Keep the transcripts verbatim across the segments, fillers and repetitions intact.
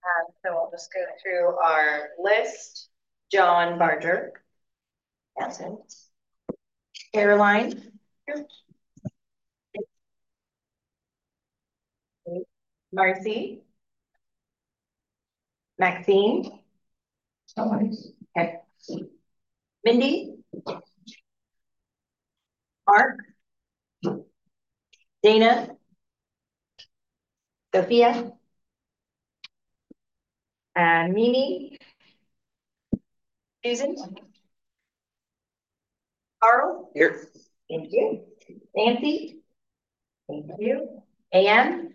Um, so I'll just go through our list. John Barger, absent. Caroline. Marcy. Maxine. Okay. Mindy. Mark. Dana. Sophia. And Mimi. Susan. Carl. Here. Thank you. Nancy. Thank you. A M.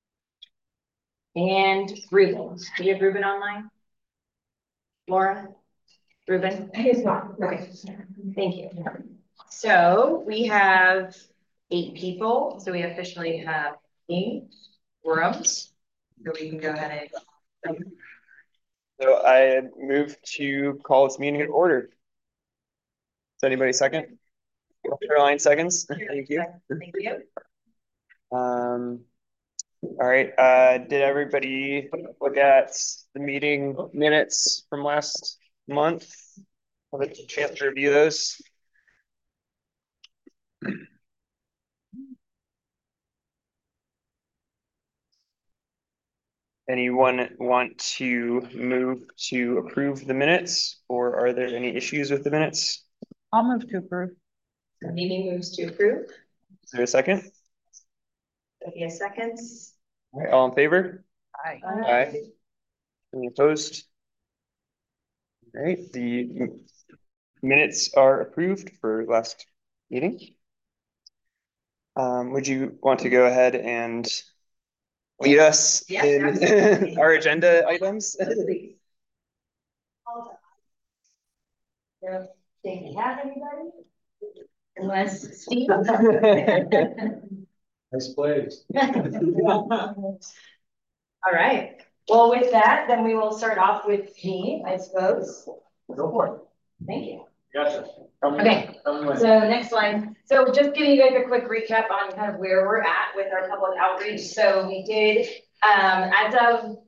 And Ruben. Do you have Ruben online? Laura? Ruben? He's not. Okay. Thank you. So we have eight people. So we officially have eight rooms. So we can go ahead and. So I move to call this meeting in order. Does anybody second? Caroline seconds. Thank you. Thank you. Um, all right. Uh, did everybody look at the meeting minutes from last month? Have a chance to review those? Anyone want to move to approve the minutes, or are there any issues with the minutes? I'll move to approve. Mimi moves to approve. Is there a second? Sophia seconds. All right, all in favor? Aye. Aye. Any opposed? All right, the minutes are approved for last meeting. Um, would you want to go ahead and lead us Yes, in absolutely. our agenda items? So, do you have anybody? Unless Steve. Nice place. All right. Well, with that, then we will start off with me, I suppose. Go for it. Thank you. Gotcha. Okay, so next slide. So just giving you guys a quick recap on kind of where we're at with our public outreach. So we did, um, as of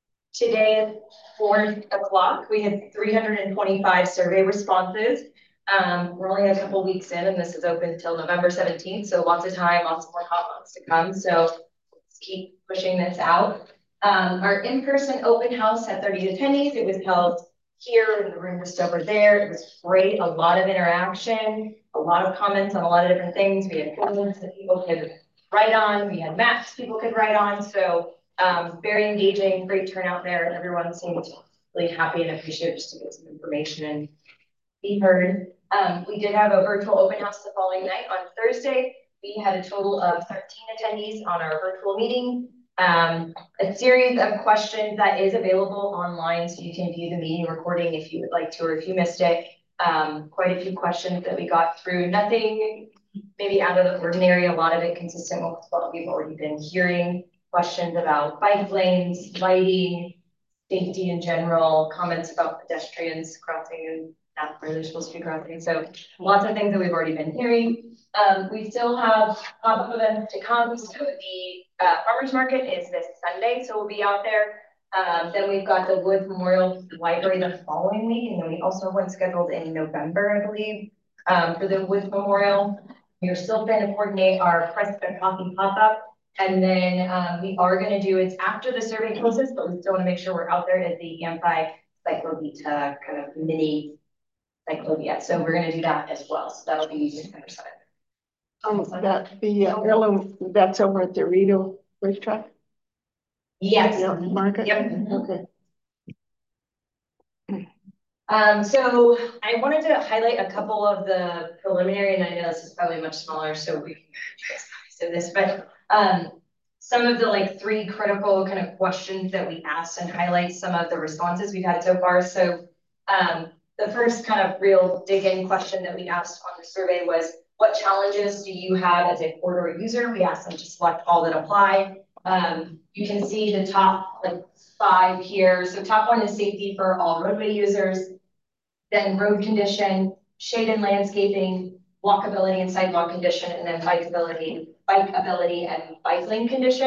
today at four o'clock, we had three hundred twenty-five survey responses. Um, we're only a couple weeks in, and this is open until November seventeenth. So lots of time, lots more hot months to come. So let's keep pushing this out. Um, our in-person open house had thirty attendees. It was held here in the room just over there. It was great. A lot of interaction, a lot of comments on a lot of different things. We had comments that people could write on. We had maps people could write on. So um, very engaging, great turnout there. Everyone seemed really happy and appreciative just to get some information and be heard. Um, we did have a virtual open house the following night on Thursday. We had a total of thirteen attendees on our virtual meeting. Um, a series of questions that is available online, so you can view the meeting recording if you would like to, or if you missed it. Um, quite a few questions that we got through. Nothing maybe out of the ordinary. A lot of it consistent with what we've already been hearing. Questions about bike lanes, lighting, safety in general, comments about pedestrians crossing and not where they're supposed to be crossing. So lots of things that we've already been hearing. Um, we still have pop-up events to come. So the uh, farmers market is this Sunday, so we'll be out there. Um, then we've got the Woods Memorial Library the following week, and then we also have one scheduled in November, I believe, um, for the Woods Memorial. We're still trying to coordinate our Prescott Coffee pop-up. And then um, we are going to do it after the survey closes, but we still want to make sure we're out there at the anti-cyclovita kind of mini cyclovia. So we're going to do that as well. So that'll be December seventh. Um, that the uh, heirloom, that's over at the Rito racetrack? Yes. Yeah, market? Yep. Okay. Um, so I wanted to highlight a couple of the preliminary, and I know this is probably much smaller, so we can do this, but um, some of the like three critical kind of questions that we asked and highlight some of the responses we've had so far. So um, the first kind of real dig-in question that we asked on the survey was, what challenges do you have as a corridor user? We asked them to select all that apply. Um, you can see the top like five here. So top one is safety for all roadway users, then road condition, shade and landscaping, walkability and sidewalk condition, and then bikeability, bikeability and bike lane condition.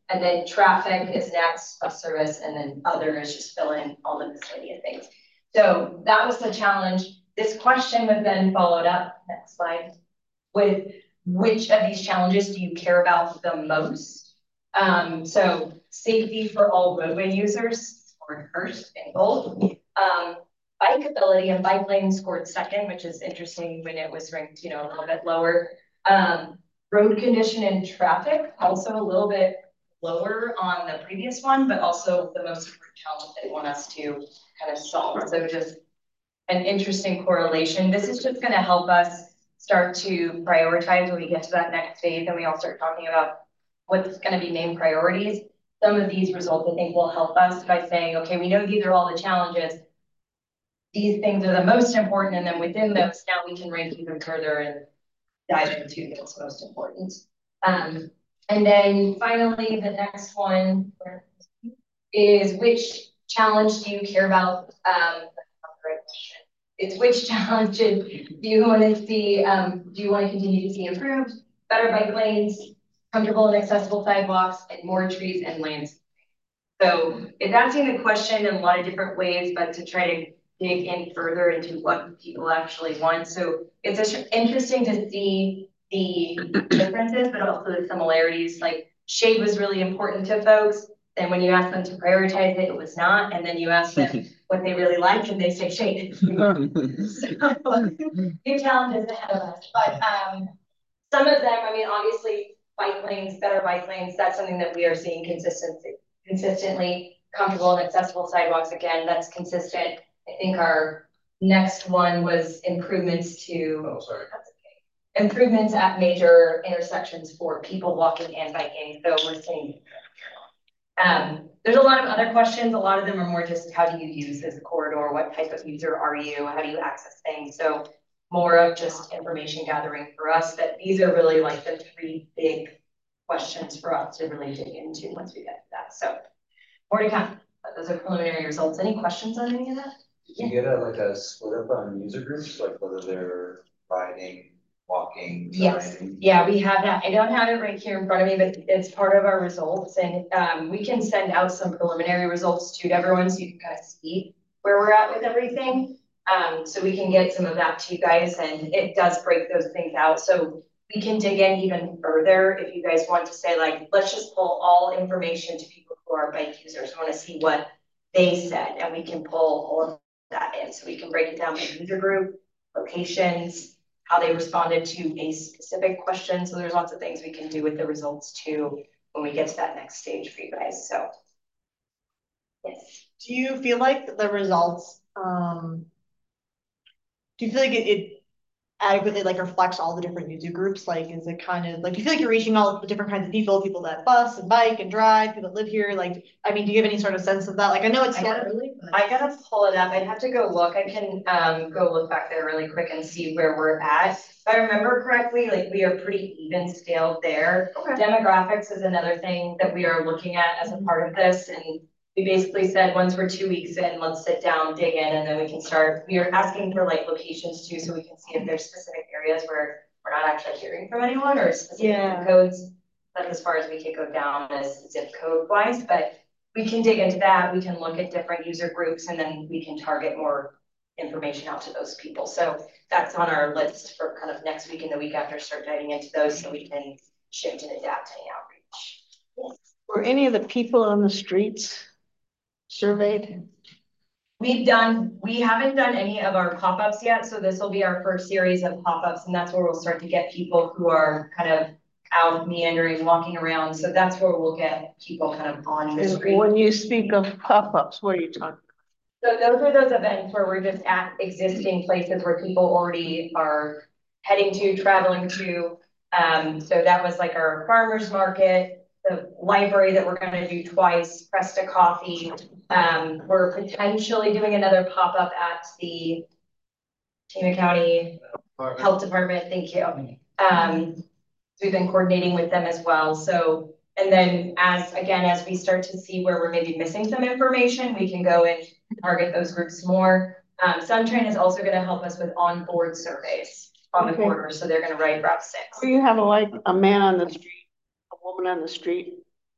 And then traffic is next, bus service, and then other is just fill in all the miscellaneous things. So that was the challenge. This question was then followed up, next slide, with which of these challenges do you care about the most? Um, so safety for all roadway users scored first in gold. Um, bikeability and bike lane scored second, which is interesting when it was ranked, you know, a little bit lower. Um, road condition and traffic, also a little bit lower on the previous one, but also the most important challenge they want us to kind of solve. So just an interesting correlation. This is just going to help us start to prioritize when we get to that next phase and we all start talking about what's going to be main priorities. Some of these results I think will help us by saying, okay, we know these are all the challenges. These things are the most important, and then within those, now we can rank even further and dive into what's most important. Um, and then finally, the next one is which challenge do you care about? Um, it's which challenges do you want to see, um, do you want to continue to see improved, better bike lanes, comfortable and accessible sidewalks, and more trees and lands. So it's asking the question in a lot of different ways, but to try to dig in further into what people actually want. So it's interesting to see the differences, but also the similarities. Like shade was really important to folks. Then when you ask them to prioritize it, it was not. And then you ask them what they really like and they say shade. So, new challenges ahead of us. But um, some of them, I mean, obviously bike lanes, better bike lanes, that's something that we are seeing consistency, consistently. Comfortable and accessible sidewalks, again, that's consistent. I think our next one was improvements to, oh, sorry. That's okay. Improvements at major intersections for people walking and biking. So we're seeing, um, there's a lot of other questions. A lot of them are more just how do you use this corridor? What type of user are you? How do you access things? So more of just information gathering for us, that these are really like the three big questions for us to really dig into once we get to that. So more to come. But those are preliminary results. Any questions on any of that? Did you get a like a split up on user groups, like whether they're riding, walking, yes, driving? Yeah, we have that. I don't have it right here in front of me, but it's part of our results, and um, we can send out some preliminary results to everyone so you can kind of see where we're at with everything. Um, so we can get some of that to you guys, and it does break those things out. So we can dig in even further if you guys want to say, like, let's just pull all information to people who are bike users. We want to see what they said, and we can pull all of that in. So we can break it down by user group, locations, how they responded to a specific question. So there's lots of things we can do with the results too when we get to that next stage for you guys. So yes. Do you feel like the results, um, do you feel like it, it adequately like reflects all the different user groups? Like, is it kind of like, do you feel like you're reaching all the different kinds of people, people that bus and bike and drive, people that live here? Like, I mean, do you have any sort of sense of that? Like, I know it's I sort gotta, of early, but I gotta pull it up. I'd have to go look. I can um, go look back there really quick and see where we're at. If I remember correctly, like we are pretty even scaled there. Okay. Demographics is another thing that we are looking at as a part of this. And we basically said, once we're two weeks in, let's sit down, dig in, and then we can start. We are asking for like locations too, so we can see if there's specific areas where we're not actually hearing from anyone or specific yeah. codes. That's as far as we can go down as zip code wise, but we can dig into that. We can look at different user groups, and then we can target more information out to those people. So that's on our list for kind of next week and the week after, start diving into those so we can shift and adapt any outreach. Yes. Were any of the people on the streets surveyed? We've done, we haven't done any of our pop-ups yet. So this will be our first series of pop-ups, and that's where we'll start to get people who are kind of out meandering, walking around. So that's where we'll get people kind of on the street. When you speak of pop-ups, what are you talking about? So those are those events where we're just at existing places where people already are heading to, traveling to. Um, so that was like our farmers market, the library that we're going to do twice, Presta Coffee. Um, we're potentially doing another pop-up at the Tama County Department. Health Department. Thank you. Um, so we've been coordinating with them as well. So, and then as, again, as we start to see where we're maybe missing some information, we can go and target those groups more. Um, SunTrain is also going to help us with onboard surveys on okay. the corridor. So they're going to write Route six. Do you have a, like a man on the street, a woman on the street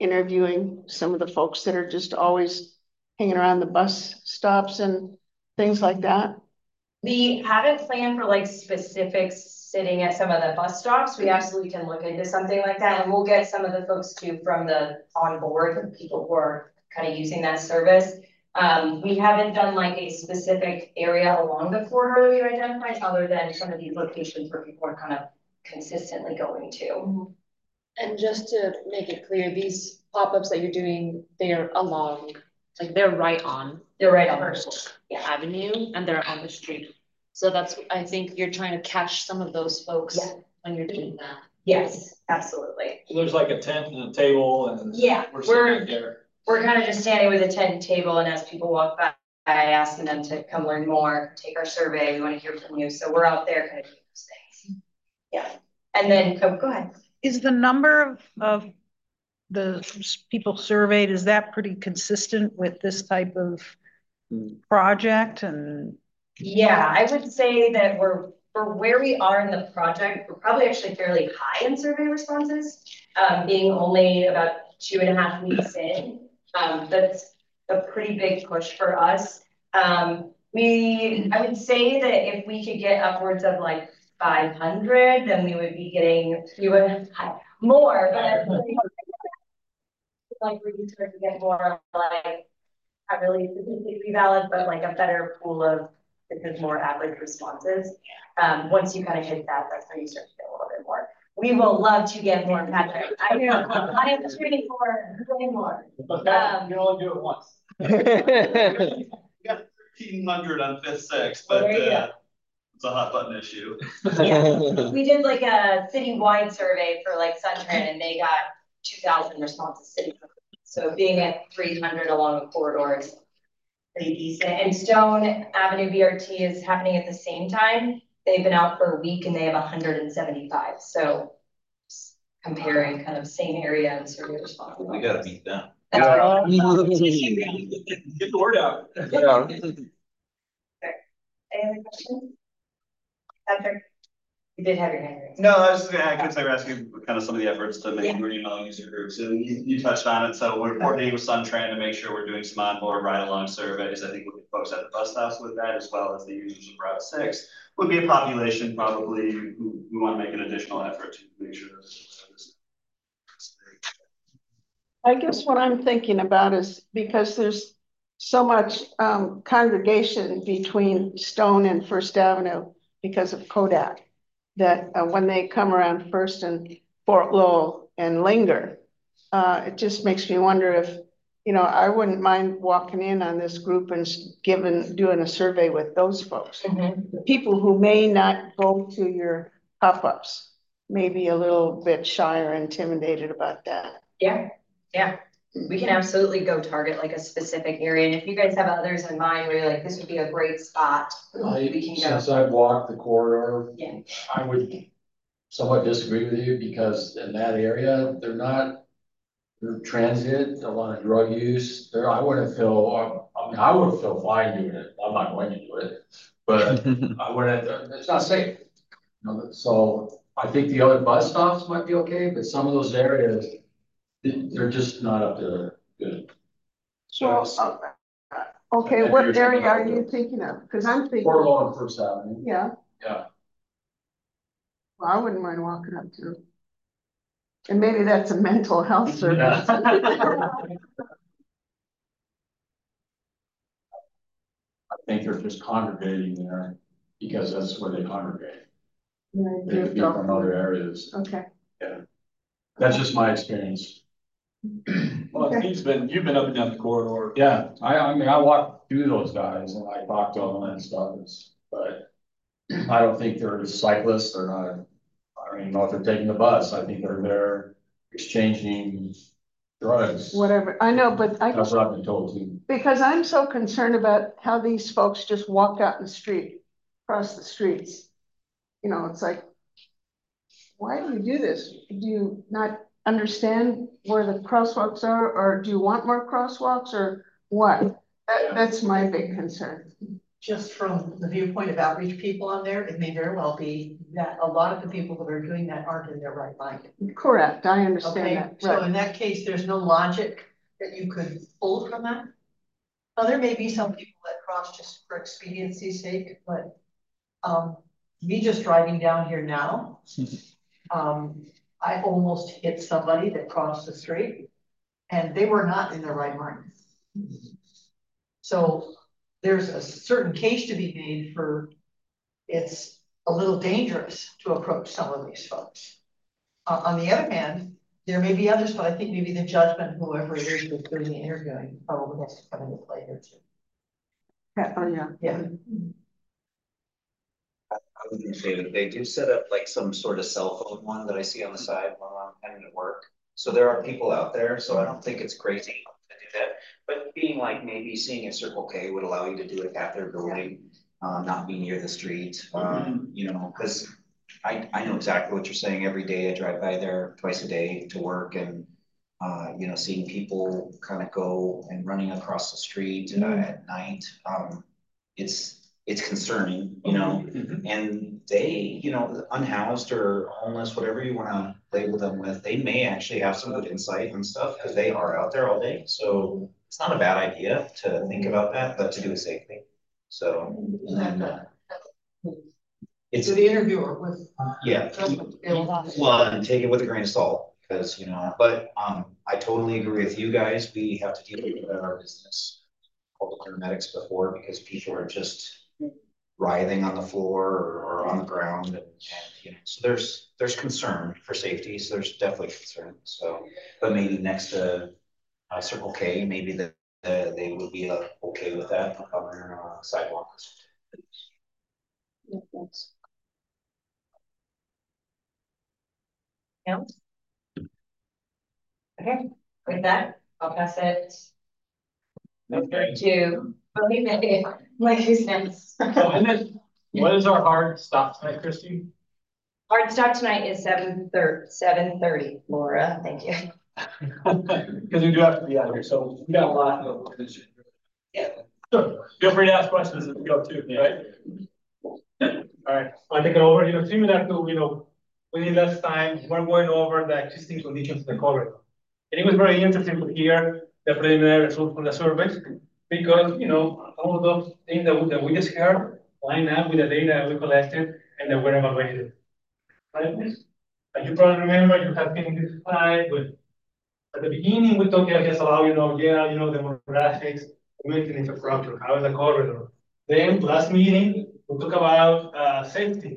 interviewing some of the folks that are just always hanging around the bus stops and things like that? We haven't planned for like specific sitting at some of the bus stops. We absolutely can look into something like that, and we'll get some of the folks too from the on board, people who are kind of using that service. Um, we haven't done like a specific area along the corridor we identified, other than some of these locations where people are kind of consistently going to. And just to make it clear, these pop-ups that you're doing, they're along, like they're right on They're right on First Avenue and they're on the street. So that's, I think you're trying to catch some of those folks Yeah. when you're doing that. Yes, absolutely. So there's like a tent and a table and. Yeah, We're we're- sitting there. We're kind of just standing with a tent table, and as people walk by, asking them to come learn more, take our survey, we want to hear from you. So we're out there kind of doing those things. Yeah. And then, oh, go ahead. Is the number of, of the s- people surveyed, is that pretty consistent with this type of project? And Yeah, I would say that we're, for where we are in the project, we're probably actually fairly high in survey responses, um, being only about two and a half weeks in. Um, that's a pretty big push for us. Um, we, I would say that if we could get upwards of like five hundred, then we would be getting, we would have more, but like we start to get more like, not really statistically valid, but like a better pool of, because more average responses. Um, once you kind of hit that, that's when you start to get a little bit more. We will love to get more, Patrick. I am, I am shooting for way more. Um, You only do it once. We got thirteen hundred on fifth, sixth, but There you go. uh, it's a hot button issue. Yeah. We did like a citywide survey for like Suntran, and they got two thousand responses city. So being at three hundred along the corridor is pretty decent. And Stone Avenue B R T is happening at the same time. They've been out for a week and they have one hundred seventy-five. So just comparing kind of same area and survey responses. We gotta beat them. That's right. Get the word out. Yeah. Any other questions? Patrick, you did have your hand raised. No, I was just gonna, I guess they were asking kind of some of the efforts to make Yeah. green among user groups, and you, you touched on it, so we're coordinating with Suntran to make sure we're doing some onboard ride-along surveys. I think we'll get folks at the bus stops with that, as well as the users of Route six. Would be a population probably who we want to make an additional effort to make sure this. I guess what I'm thinking about is because there's so much um, congregation between Stone and First Avenue because of Kodak, that uh, when they come around First and Fort Lowell and linger, uh, it just makes me wonder if, you know, I wouldn't mind walking in on this group and given, doing a survey with those folks. Mhm. People who may not go to your pop-ups, maybe a little bit shy or intimidated about that. Yeah, yeah. We can absolutely go target like a specific area. And if you guys have others in mind where you're like, this would be a great spot, I, we can since go. I've walked the corridor, Yeah. I would somewhat disagree with you because in that area, they're not, they're transient, a lot of drug use. There, I wouldn't feel, I mean, I would feel fine doing it. I'm not going to do it, but I wouldn't, it's not safe. You know, so I think the other bus stops might be okay, but some of those areas, they're just not up to good. So, uh, okay, what area are you thinking of? Because I'm thinking, Fort Lawn and First Avenue. yeah, Yeah. well, I wouldn't mind walking up to. And maybe that's a mental health service. I think they're just congregating there because that's where they congregate. Yeah, They could be from other areas. okay. That's just my experience. Well, he's been, you've been up and down the corridor. Yeah, I, I mean, I walk through those guys and I talk to them and stuff, it's- but I don't think they're cyclists, they're not, I don't even know if they're taking the bus, I think they're there exchanging drugs. Whatever, I know, but I, That's what I've been told too. because I'm so concerned about how these folks just walk out in the street, across the streets. You know, it's like, why do you do this? Do you not understand where the crosswalks are, or do you want more crosswalks, or what? That, that's my big concern. just from the viewpoint of outreach people on there, it may very well be that a lot of the people that are doing that aren't in their right mind. Correct, I understand Okay, that, so right. in that case, there's no logic that you could pull from that. Now, there may be some people that cross just for expediency's sake, but um, me just driving down here now, um, I almost hit somebody that crossed the street and they were not in their right mind. So there's a certain case to be made for it's a little dangerous to approach some of these folks. Uh, on the other hand, there may be others, but I think maybe the judgment, whoever it is that's doing the interviewing, probably has to come into play here too. Yeah, oh, yeah. Yeah. I was gonna say that they do set up like some sort of cell phone one that I see on the side while I'm heading to work. So there are people out there, so I don't think it's crazy to do that. But being like maybe seeing a Circle K would allow you to do it at their building, uh, not be near the street, um, you know, because I, I know exactly what you're saying. Every day I drive by there twice a day to work and, uh, you know, seeing people kind of go and running across the street uh, at night. Um, it's, it's concerning, you know, Mhm. and they, you know, unhoused or homeless, whatever you want to label them with, they may actually have some good insight and stuff because they are out there all day. So it's not a bad idea to think about that, but to do it safely. So, and then, uh, it's, So the interviewer was. yeah, well, and take it with a grain of salt, because, you know, but, um, I totally agree with you guys. We have to deal with that in our business. Called the paramedics before, because people are just writhing on the floor or, or on the ground, and, and, you know, so there's, there's concern for safety, so there's definitely concern, so, but maybe next to, uh, Circle K, maybe the, the, they would be, uh, okay with that on their, uh, sidewalks. Else? Okay, with that, I'll pass it Okay. to, believe me, my two cents. So, and then, what is our hard stop tonight, Christy? Hard stop tonight is seven thirty, seven thirty, Laura, thank you. Because we do have to be out here, so we got a lot of. Yeah. Sure, feel free to ask questions as we go too, right? All right, I'll take it over, you know, similar to, you know, we need less time, we're going over the existing conditions of the corridor. And it was very interesting to hear the preliminary results from the surveys, because, you know, all of those things that we, that we just heard line up with the data we collected and that were evaluated. Right? As you probably remember, you have been in this slide with, at the beginning, we talked just about, you know, yeah, you know, demographics, community infrastructure, how is the corridor. Then last meeting, we talked about uh, safety,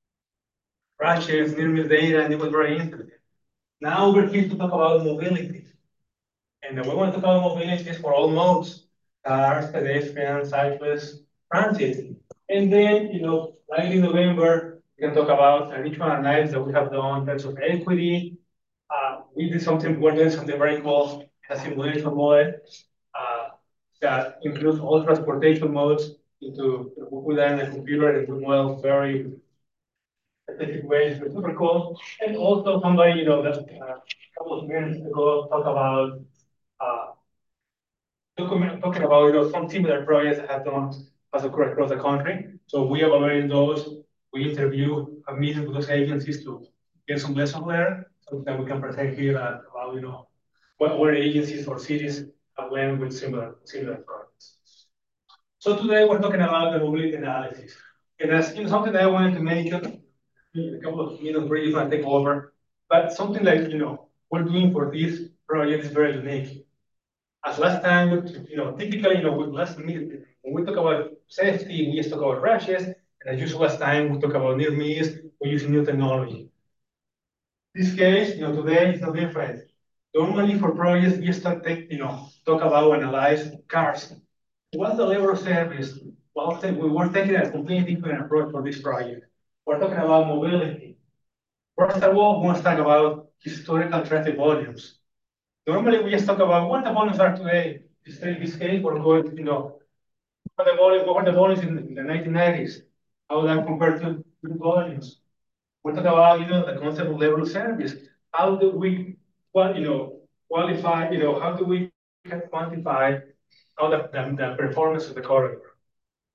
crashes, near-miss data, and it was very interesting. Now we're here to talk about mobility. And we want to talk about mobility for all modes, cars, pedestrians, cyclists, transit. And then, you know, like in November, we can talk about additional analysis that we have done in terms of equity. Uh, we did something, we're doing something very cool, a simulation model uh, that includes all transportation modes into, we put that in the computer and we model very specific ways, which is super cool. And also somebody, you know, that uh, a couple of minutes ago talked about uh, document, talking about, you know, some similar projects that have done as occurred across the country. So we evaluate those, we interview, have meetings with those agencies to get some lessons learned, so that we can present here uh, about, you know, what where agencies or cities have went with similar similar projects. So today we're talking about the mobility analysis. And that's, you know, something that I wanted to mention a couple of minutes brief and take over. But something like, you know, we're doing for this project is very unique. As last time, you know, typically, you know, with last meeting, when we talk about safety, we just talk about crashes, and as usual last time, we talk about near miss, we're using new technology. This case, you know, today is no different. Normally for projects, we start take, you know, talk about analyze cars. What's the level of service? Well, we were taking a completely different approach for this project. We're talking about mobility. First of all, we want to talk about historical traffic volumes. Normally, we just talk about what the volumes are today. In this case, we're going to, you know, what the volume, what were the volumes in the nineteen nineties? How that compared to the volumes? We talk about, you know, the concept of level of service. How do we, well, you know, qualify, you know, how do we quantify how the, the, the performance of the corridor?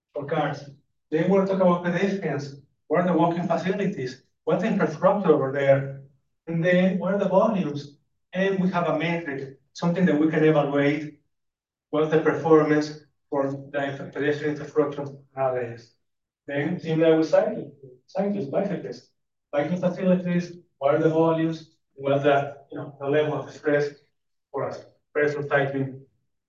for cars. Then we'll talk about pedestrians. What are the walking facilities? What's the infrastructure over there? And then what are the volumes? And we have a metric, something that we can evaluate what's the performance for the pedestrian infrastructure nowadays. Then similar with cycling, cyclists, bicyclists, biking facilities, what are the volumes, what's the, you know, the level of stress for a person cycling,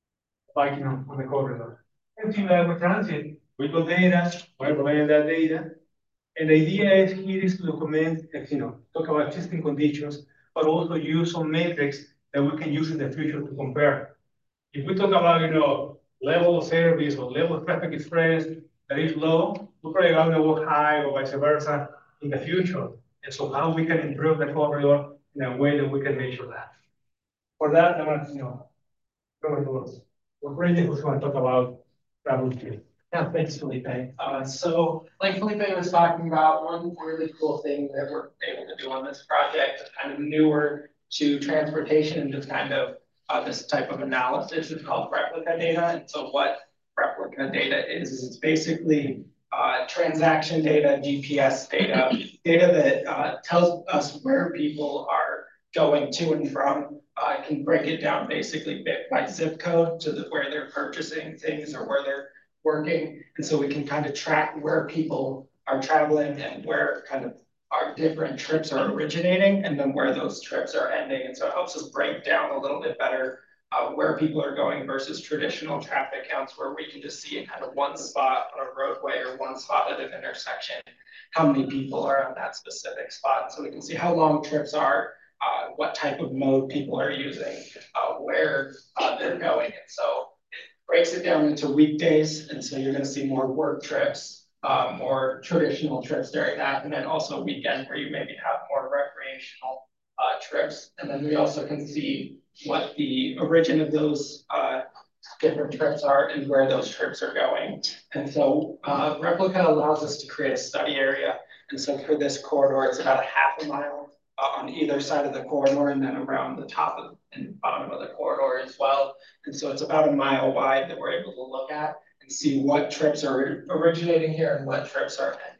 biking on, on the corridor. And similar with transit, we got data, we're providing that data. And the idea is here is to document, you know, talk about existing conditions, but also use some metrics that we can use in the future to compare. If we talk about, you know, level of service or level of traffic stress that is low, we're probably going to go high or vice versa in the future. And so how we can improve the corridor in a way that we can measure that. For that, I want to, you know, go into what Brendan was going to talk about travel too. Yeah, thanks, Felipe. Uh, so like Felipe was talking about, one really cool thing that we're able to do on this project, kind of newer to transportation and just kind of uh, this type of analysis is called replica data. And so what replica data is, is it's basically uh, transaction data, G P S data, data that uh, tells us where people are going to and from. I uh, can break it down basically bit by zip code to the, where they're purchasing things or where they're working. And so we can kind of track where people are traveling and where kind of our different trips are originating and then where those trips are ending. And so it helps us break down a little bit better uh, where people are going versus traditional traffic counts where we can just see in kind of one spot on a roadway or one spot at an intersection, how many people are on that specific spot. So we can see how long trips are, uh, what type of mode people are using, uh, where uh, they're going. And so breaks it down into weekdays, and so you're going to see more work trips, uh, more traditional trips during that, and then also weekend where you maybe have more recreational uh, trips. And then we also can see what the origin of those uh, different trips are and where those trips are going. And so uh, Replica allows us to create a study area. And so for this corridor, it's about a half a mile uh, on either side of the corridor and then around the top of and bottom of the corridor as well. And so it's about a mile wide that we're able to look at and see what trips are originating here and what trips are ending.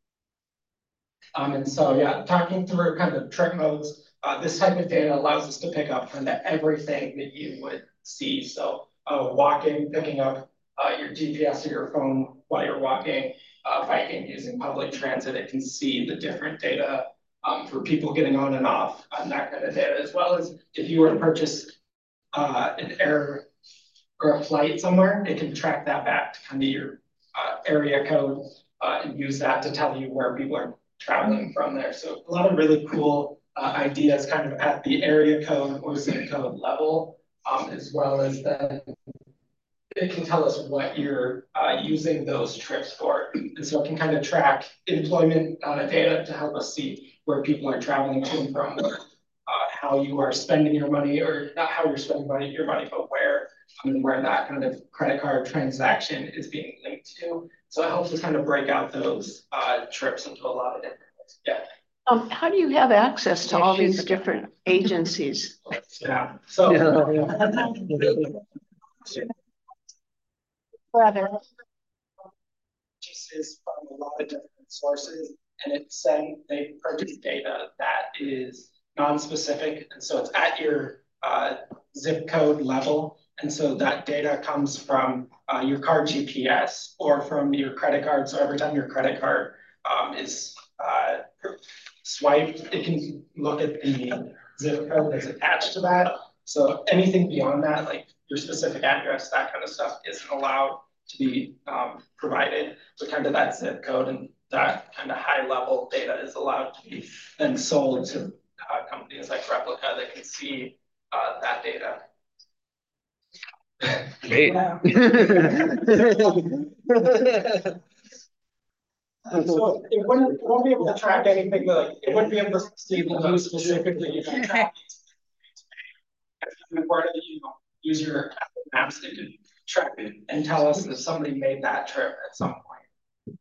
Um, and so, yeah, talking through kind of trip modes, uh, this type of data allows us to pick up kind of everything that you would see. So uh, walking, picking up uh, your G P S or your phone while you're walking, uh, biking, using public transit, it can see the different data um, for people getting on and off and that kind of data, as well as if you were to purchase uh, an air or a flight somewhere, it can track that back to kind of your uh, area code uh, and use that to tell you where people are traveling from there. So a lot of really cool uh, ideas kind of at the area code or zip code level, um, as well as then it can tell us what you're uh, using those trips for. And so it can kind of track employment uh, data to help us see where people are traveling to and from, uh, how you are spending your money, or not how you're spending money, your money, but where, I mean, where that kind of credit card transaction is being linked to. So it helps us kind of break out those uh, trips into a lot of different ways. Yeah. Um, how do you have access to all these different agencies? Yeah. So. Brother. Purchases from a lot of different sources, and it's saying they purchase data that is non-specific, and so it's at your uh, zip code level, and so that data comes from uh, your car G P S or from your credit card. So every time your credit card um, is uh, swiped, it can look at the zip code that's attached to that. So anything beyond that, like your specific address, that kind of stuff, isn't allowed to be um, provided. So kind of that zip code and that kind of high level data is allowed to be then sold to uh, companies like Replica that can see uh, that data. Great. So it wouldn't, it won't be able to track anything, like it wouldn't be able to see who specifically you can track. You know, use your Apple Maps that can track it and tell us if somebody made that trip at some point.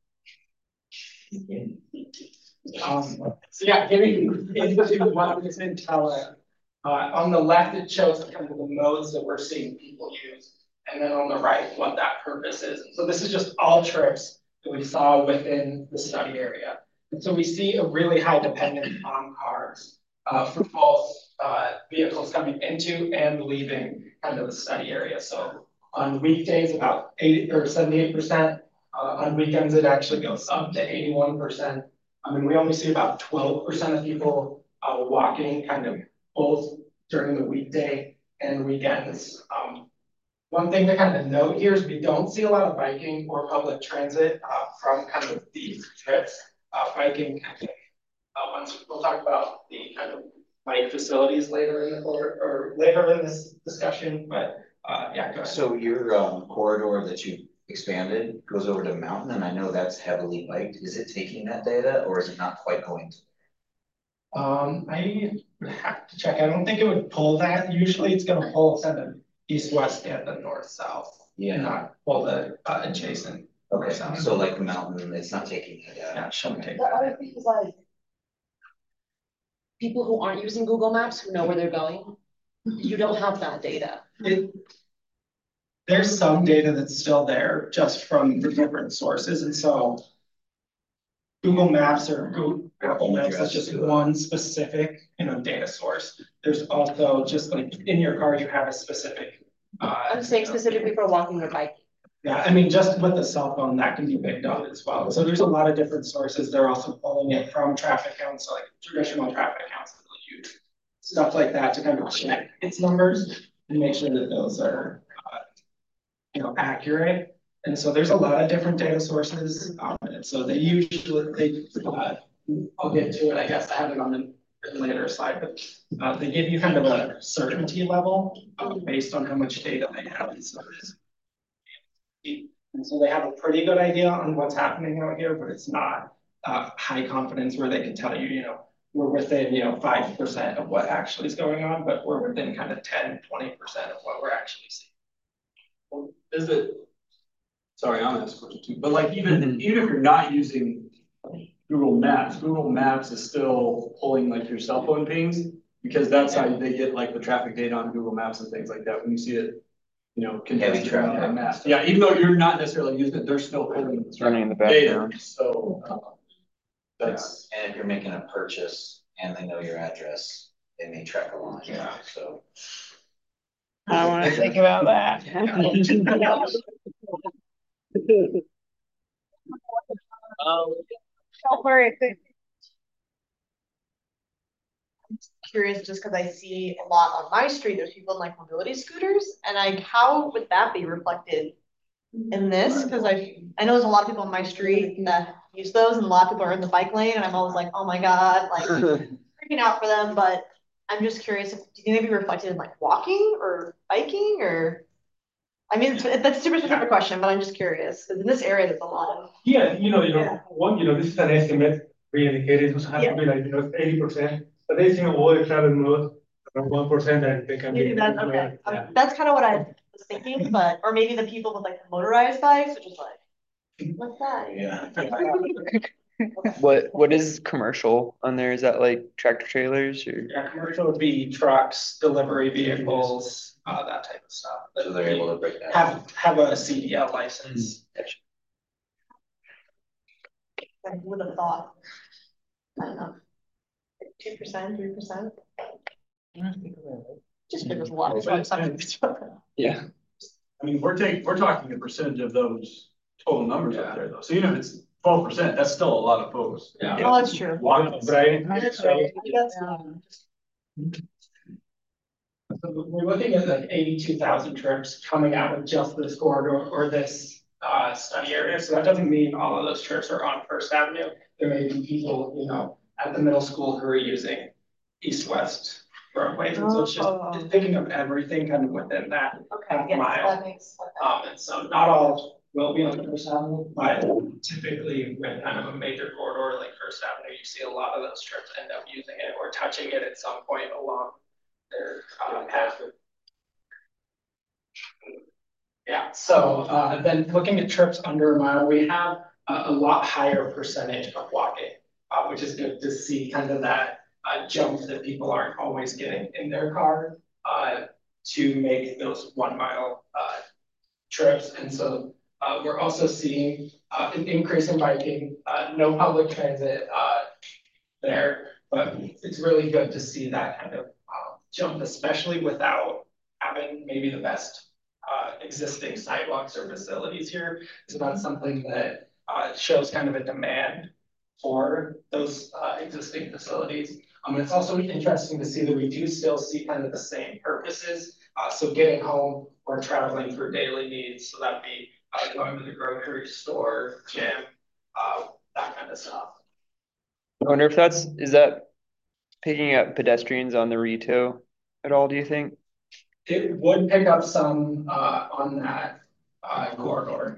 Um, so yeah, getting into what we can tell it. Uh, on the left, it shows kind of the modes that we're seeing people use. and then on the right, what that purpose is. So this is just all trips that we saw within the study area. And so we see a really high dependence on cars uh, for both uh, vehicles coming into and leaving kind of the study area. So on weekdays, about eighty or seventy-eight percent. Uh, on weekends, it actually goes up to eighty-one percent. I mean, we only see about twelve percent of people uh, walking kind of both during the weekday and weekends. Um, one thing to kind of note here is we don't see a lot of biking or public transit uh, from kind of these trips. Uh, biking, uh, once we'll talk about the kind of bike facilities later in the or, or later in this discussion, but uh, yeah, go ahead. So your um, corridor that you expanded goes over to Mountain, and I know that's heavily biked. Is it taking that data, or is it not quite going to? Um, I would have to check. I don't think it would pull that. Usually it's gonna pull kind of east-west and the north-south. Yeah. Not pull the uh, adjacent. Okay, south. so like Mountain, it's not taking that data. Yeah, it shouldn't take The that. other thing is like, people who aren't using Google Maps, who know where they're going, you don't have that data. It, there's some data that's still there just from the different sources, and so Google Maps or Google Apple Maps is just one specific, you know, data source. There's also just like in your car, you have a specific. Uh, I'm saying you know, specifically for walking or biking. Yeah, I mean, just with the cell phone, that can be picked up as well. So there's a lot of different sources. They're also pulling it from traffic counts, like traditional traffic counts that they'll use. Stuff like that to kind of check its numbers and make sure that those are, uh, you know, accurate. And so there's a lot of different data sources. Um, and so they usually, they, uh, I'll get to it, I guess, I have it on the later slide, but uh, they give you kind of a certainty level uh, based on how much data they have. And so it's And so they have a pretty good idea on what's happening out here, but it's not uh, high confidence where they can tell you, you know, we're within, you know, five percent of what actually is going on, but we're within kind of ten, twenty percent of what we're actually seeing. Well, is it, sorry, I'm asking a question too, but like even, even if you're not using Google Maps, Google Maps is still pulling like your cell phone pings, because that's how they get like the traffic data on Google Maps and things like that. When you see it, you know, Heavy traffic. on map. Yeah, even though you're not necessarily using it, they're still pulling It's running in the data. background. So uh, that's And if you're making a purchase and they know your address, they may track along. Yeah. So. I don't wanna think about that. Don't worry. I'm curious just because I see a lot on my street, there's people in like mobility scooters, and like how would that be reflected in this? Because I I know there's a lot of people on my street that use those, and a lot of people are in the bike lane, and I'm always like, oh my god, like freaking out for them. But I'm just curious if do you think it'd be reflected in like walking or biking or? I mean, it's, that's a super specific question, but I'm just curious because in this area there's a lot of. Yeah, you know, you know, Yeah. one, you know, this is an estimate, we indicated, it was have to be like, you know, eighty percent, but they think all the travel mode, around one percent, and they can be. Maybe that's okay. Yeah. Um, That's kind of what I was thinking, but, or maybe the people with like the motorized bikes, which is like, what's that? Yeah. What, what is commercial on there? Is that like tractor trailers or? Yeah, commercial would be trucks, delivery vehicles, uh, that type of stuff. So they're able to break that. Have, have a C D L license. I would have thought. I don't know. Two percent, three percent? Just there was a lot of trucks on this. Yeah. I mean, we're taking, we're talking a percentage of those total numbers up there though. So even if it's twelve percent, that's still a lot of folks. Yeah. Oh, that's true. Walking, Brian. That's right. I guess, um, So we're looking at like eighty-two thousand trips coming out of just this corridor or this uh study area. So that doesn't mean all of those trips are on First Avenue. There may be people, you know, at the middle school who are using east-west roadways. And so it's just Oh. it's thinking of everything kind of within that Okay, half yes, mile. that makes. okay. Um, and so not all will be on First Avenue, but typically with kind of a major corridor like First Avenue, you see a lot of those trips end up using it or touching it at some point along their uh, path. Yeah, so uh, then looking at trips under a mile, we have a, a lot higher percentage of walking, uh, which is good to see kind of that uh, jump that people aren't always getting in their car uh, to make those one mile uh, trips. And so uh, we're also seeing uh, an increase in biking, uh, no public transit uh, there, but it's really good to see that kind of uh, jump, especially without having maybe the best uh, existing sidewalks or facilities here. So that's something that uh, shows kind of a demand for those uh, existing facilities. Um, it's also interesting to see that we do still see kind of the same purposes. Uh, so getting home or traveling for daily needs. So that'd be uh, going to the grocery store, gym, uh, that kind of stuff. I wonder if that's, is that picking up pedestrians on the Rito at all, do you think? It would pick up some uh, on that uh, corridor.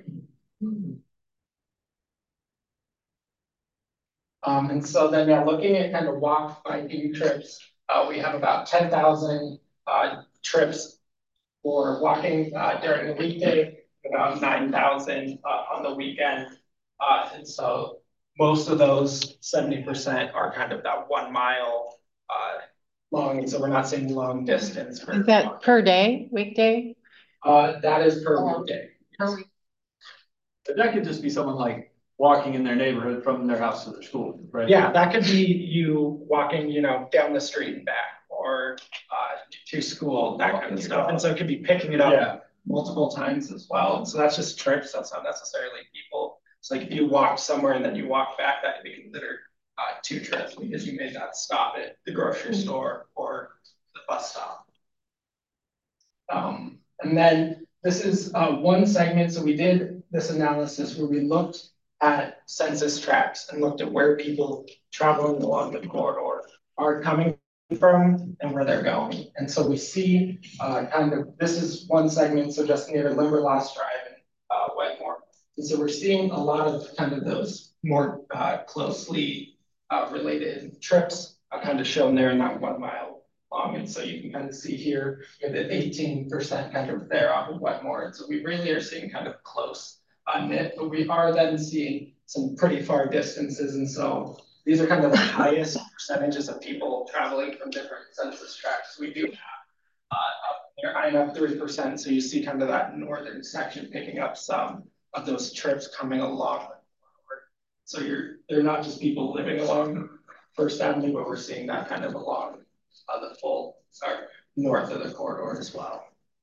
Um, and so then, yeah, looking at kind of walk, biking trips, uh, we have about ten thousand uh, trips for walking uh, during the weekday, about nine thousand uh, on the weekend. Uh, and so most of those seventy percent are kind of that one mile uh, long. And so we're not seeing long distance. Is that per day, weekday? Uh, that is per weekday. Per week. But that could just be someone like walking in their neighborhood from their house to their school, right? Yeah, that could be you walking, you know, down the street and back, or uh, to school, that kind of stuff. And so it could be picking it up Yeah. multiple times as well. So that's just trips. That's not necessarily people. It's like if you walk somewhere and then you walk back, that could be considered uh, two trips because you made that stop at the grocery store or the bus stop. Um, and then this is uh, one segment. So we did this analysis where we looked at census tracts and looked at where people traveling along the corridor are coming from and where they're going. And so we see uh, kind of, this is one segment, so just near Limberlost Drive and uh, Wetmore. And so we're seeing a lot of kind of those more uh, closely uh, related trips uh, kind of shown there in that one mile long. And so you can kind of see here with the eighteen percent kind of there off of Wetmore. And so we really are seeing kind of close Uh, knit, but we are then seeing some pretty far distances. And so these are kind of the highest percentages of people traveling from different census tracts. We do have uh, up near I N F three percent. So you see kind of that northern section picking up some of those trips coming along. So you're, they're not just people living along First Avenue, but we're seeing that kind of along uh, the full, sorry, north of the corridor as well.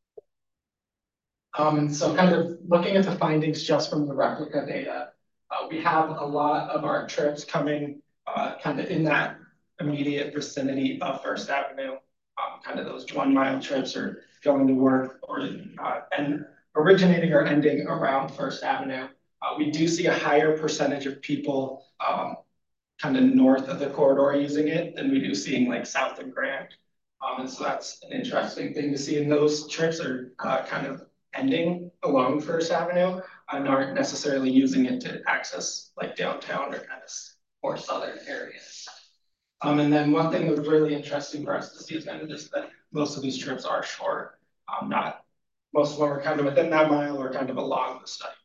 Um, and so kind of looking at the findings just from the replica data, uh, we have a lot of our trips coming uh, kind of in that immediate vicinity of First Avenue. Um, kind of those one mile trips are going to work or uh, and originating or ending around First Avenue. Uh, we do see a higher percentage of people um, kind of north of the corridor using it than we do seeing like south of Grant. Um, and so that's an interesting thing to see. And those trips are uh, kind of ending along First Avenue and aren't necessarily using it to access like downtown or kind of more southern areas. Um, and then one thing that was really interesting for us to see is kind of just that most of these trips are short. Um, not most of them are kind of within that mile or kind of along the study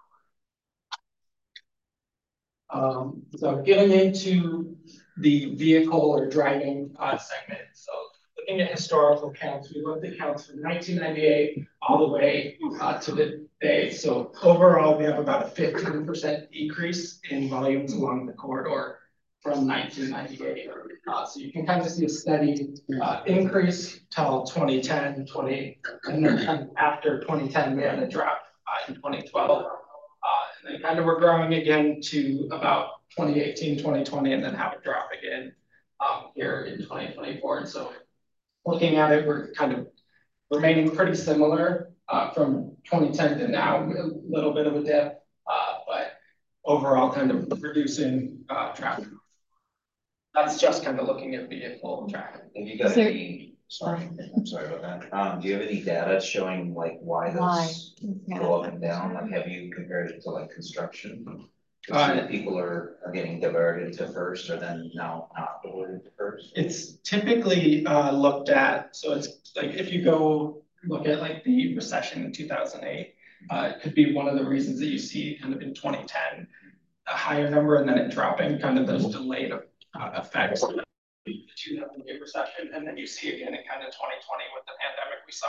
corridor. Um, so getting into the vehicle or driving uh, segment. So looking at historical counts, we looked at counts from nineteen ninety-eight all the way uh, to the day. So overall, we have about a fifteen percent decrease in volumes along the corridor from nineteen ninety-eight. Uh, so you can kind of see a steady uh, increase till twenty ten, twenty, and then after twenty ten, we had a drop uh, in twenty twelve. Uh, and then kind of we're growing again to about twenty eighteen, twenty twenty, and then have a drop again um, here in twenty twenty-four. And so looking at it, we're kind of remaining pretty similar uh, from twenty ten to now, a little bit of a dip, uh, but overall kind of reducing uh, traffic. That's just kind of looking at vehicle traffic. Have you got there- any, sorry, I'm sorry about that. Um, do you have any data showing like why those Why? go up and down? Like, have you compared it to like construction? To Uh, see that people are, are getting diverted to First or then now not diverted to First? It's typically uh, looked at, so it's like if you go look at like the recession in two thousand eight, uh, it could be one of the reasons that you see kind of in twenty ten, a higher number and then it dropping, kind of those delayed uh, effects of the two thousand eight recession. And then you see again in kind of twenty twenty with the pandemic, we saw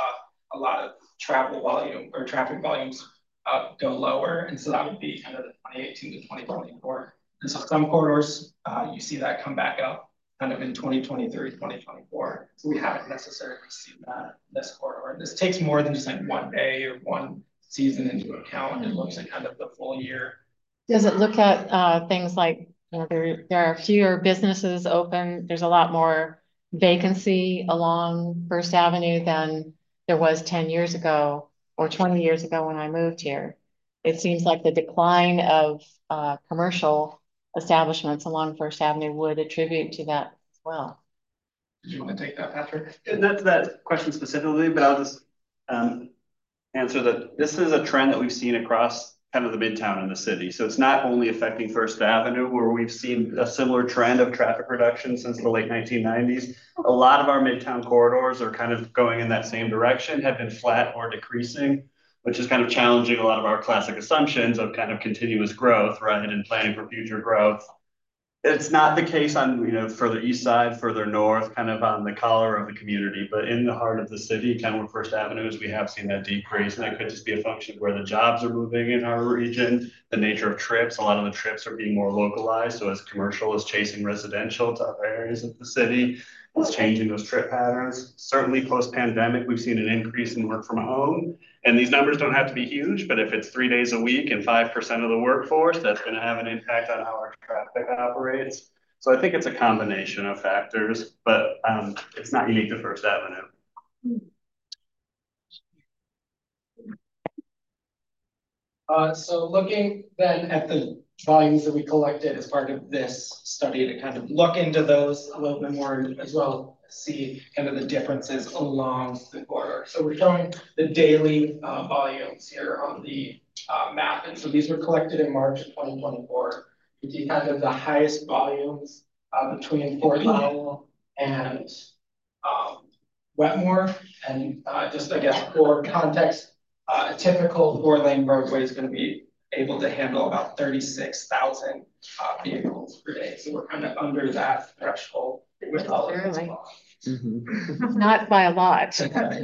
a lot of travel volume or traffic volumes uh, go lower. And so that would be kind of the twenty eighteen to twenty twenty-four. And so some corridors, uh, you see that come back up kind of in twenty twenty-three, twenty twenty-four. So we haven't necessarily seen that in this corridor. This takes more than just like one day or one season into account. It looks at kind of the full year. Does it look at uh, things like, you know, there, there are fewer businesses open, there's a lot more vacancy along First Avenue than there was ten years ago or twenty years ago when I moved here? It seems like the decline of uh, commercial establishments along First Avenue would attribute to that as well. Did you want to take that, Patrick? Not to that question specifically, but I'll just um, answer that this is a trend that we've seen across kind of the midtown in the city. So it's not only affecting First Avenue, where we've seen a similar trend of traffic reduction since the late nineteen nineties. A lot of our midtown corridors are kind of going in that same direction, have been flat or decreasing, which is kind of challenging a lot of our classic assumptions of kind of continuous growth, right, and planning for future growth. It's not the case on, you know, further east side, further north, kind of on the collar of the community, but in the heart of the city, kind of where First Avenue is, we have seen that decrease. And that could just be a function of where the jobs are moving in our region, the nature of trips. A lot of the trips are being more localized. So as commercial is chasing residential to other areas of the city, it's changing those trip patterns. Certainly post-pandemic, we've seen an increase in work from home. And these numbers don't have to be huge, but if it's three days a week and five percent of the workforce, that's going to have an impact on how our traffic operates. So I think it's a combination of factors, but um, it's not unique to First Avenue. Uh, so looking then at the volumes that we collected as part of this study to kind of look into those a little bit more as well, see kind of the differences along the corridor. So we're showing the daily uh, volumes here on the uh, map. And so these were collected in March of twenty twenty-four. You see kind of the highest volumes uh, between Fort Lowell and um, Wetmore. And uh, just, I guess, for context, uh, a typical four-lane roadway is going to be able to handle about thirty-six thousand uh, vehicles per day. So we're kind of under that threshold with all of this. Mm-hmm. Not by a lot.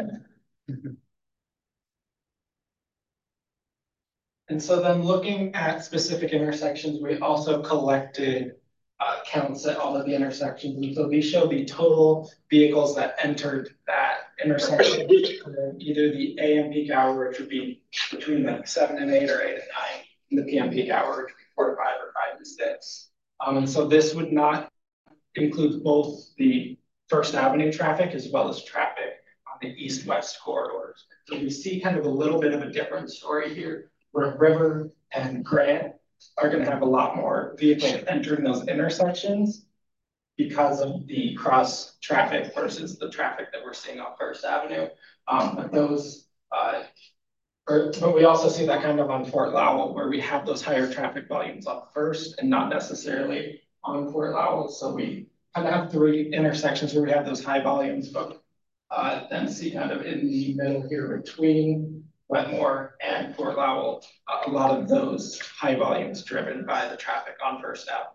And so then looking at specific intersections, we also collected uh, counts at all of the intersections. And so these show the total vehicles that entered that intersection, either the A M peak hour, which would be between like seven and eight or eight and nine, and the P M peak hour, which would be four to five or five to six. Um, and so this would not include both the First Avenue traffic as well as traffic on the east-west corridors. So we see kind of a little bit of a different story here, where River and Grant are going to have a lot more vehicles entering those intersections because of the cross traffic versus the traffic that we're seeing on First Avenue. Um, but those, uh, or, but we also see that kind of on Fort Lowell, where we have those higher traffic volumes up first and not necessarily on Fort Lowell. So we kind of have three intersections where we have those high volumes, but uh, then see kind of in the middle here between Wetmore and Fort Lowell, uh, a lot of those high volumes driven by the traffic on First Avenue.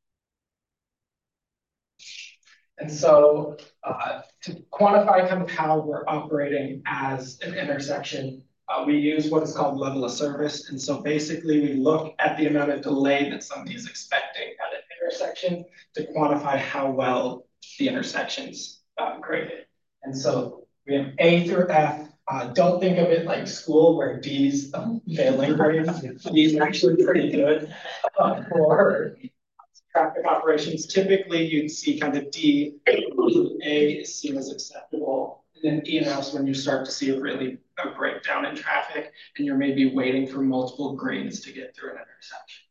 And so uh, to quantify kind of how we're operating as an intersection, uh, we use what is called level of service. And so basically we look at the amount of delay that somebody is expecting at an intersection to quantify how well the intersection's uh, graded. And so we have A through F. Uh, don't think of it like school where D's um, failing grades. D's actually pretty good uh, for traffic operations. Typically, you'd see kind of D, A is seen as acceptable, and then E and F when you start to see a really a breakdown in traffic, and you're maybe waiting for multiple greens to get through an intersection.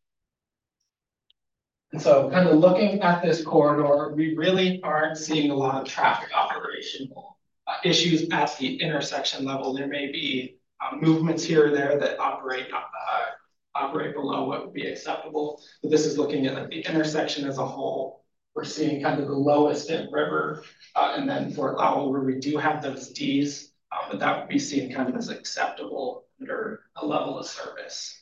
And so kind of looking at this corridor, we really aren't seeing a lot of traffic operational uh, issues at the intersection level. There may be uh, movements here or there that operate uh, operate below what would be acceptable. But this is looking at like the intersection as a whole. We're seeing kind of the lowest at River uh, and then Fort Lowell where we do have those Ds, uh, but that would be seen kind of as acceptable under a level of service.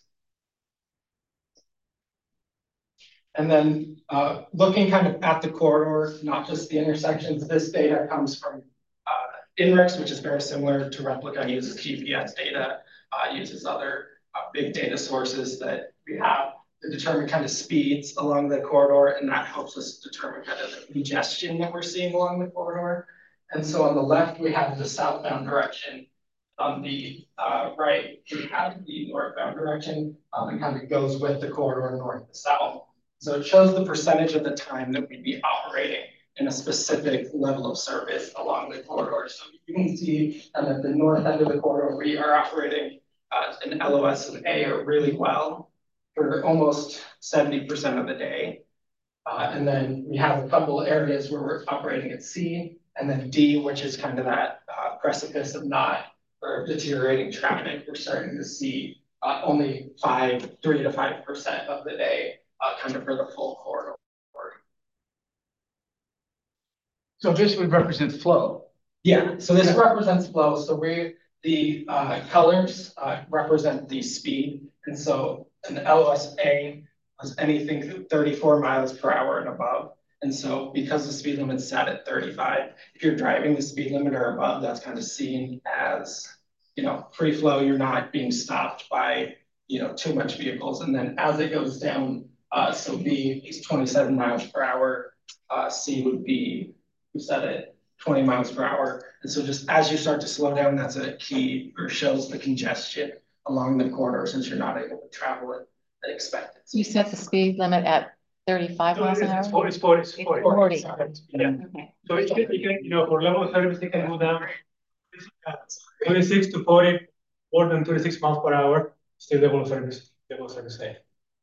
And then uh, looking kind of at the corridor, not just the intersections, this data comes from uh, INRIX, which is very similar to Replica, uses G P S data, uh, uses other uh, big data sources that we have to determine kind of speeds along the corridor, and that helps us determine kind of the congestion that we're seeing along the corridor. And so on the left, we have the southbound direction. On the uh, right, we have the northbound direction. Um, it kind of goes with the corridor north to south. So it shows the percentage of the time that we'd be operating in a specific level of service along the corridor. So you can see um, at the north end of the corridor, we are operating uh, an L O S and A really well for almost seventy percent of the day. Uh, and then we have a couple areas where we're operating at C, and then D, which is kind of that uh, precipice of not or deteriorating traffic. We're starting to see uh, only five, three to five percent of the day uh, kind of for the full corridor. So this would represent flow. Yeah, so this Yeah. represents flow. So we, the uh, colors uh, represent the speed. And so an L O S A was anything thirty-four miles per hour and above. And so because the speed limit's set at thirty-five, if you're driving the speed limit or above, that's kind of seen as, you know, free flow. You're not being stopped by, you know, too much vehicles. And then as it goes down, uh, so B is twenty-seven miles per hour, uh, C would be set at twenty miles per hour. And so just as you start to slow down, that's a key or shows the congestion along the corridor since you're not able to travel at the expected. You set the speed limit at thirty-five miles an It's hour? forty, it's forty, it's forty. Forty. Yeah. Okay. So it can, it can, you know, for level of service, they can go down twenty-six to forty, more than twenty-six miles per hour, still level of service, level of service A.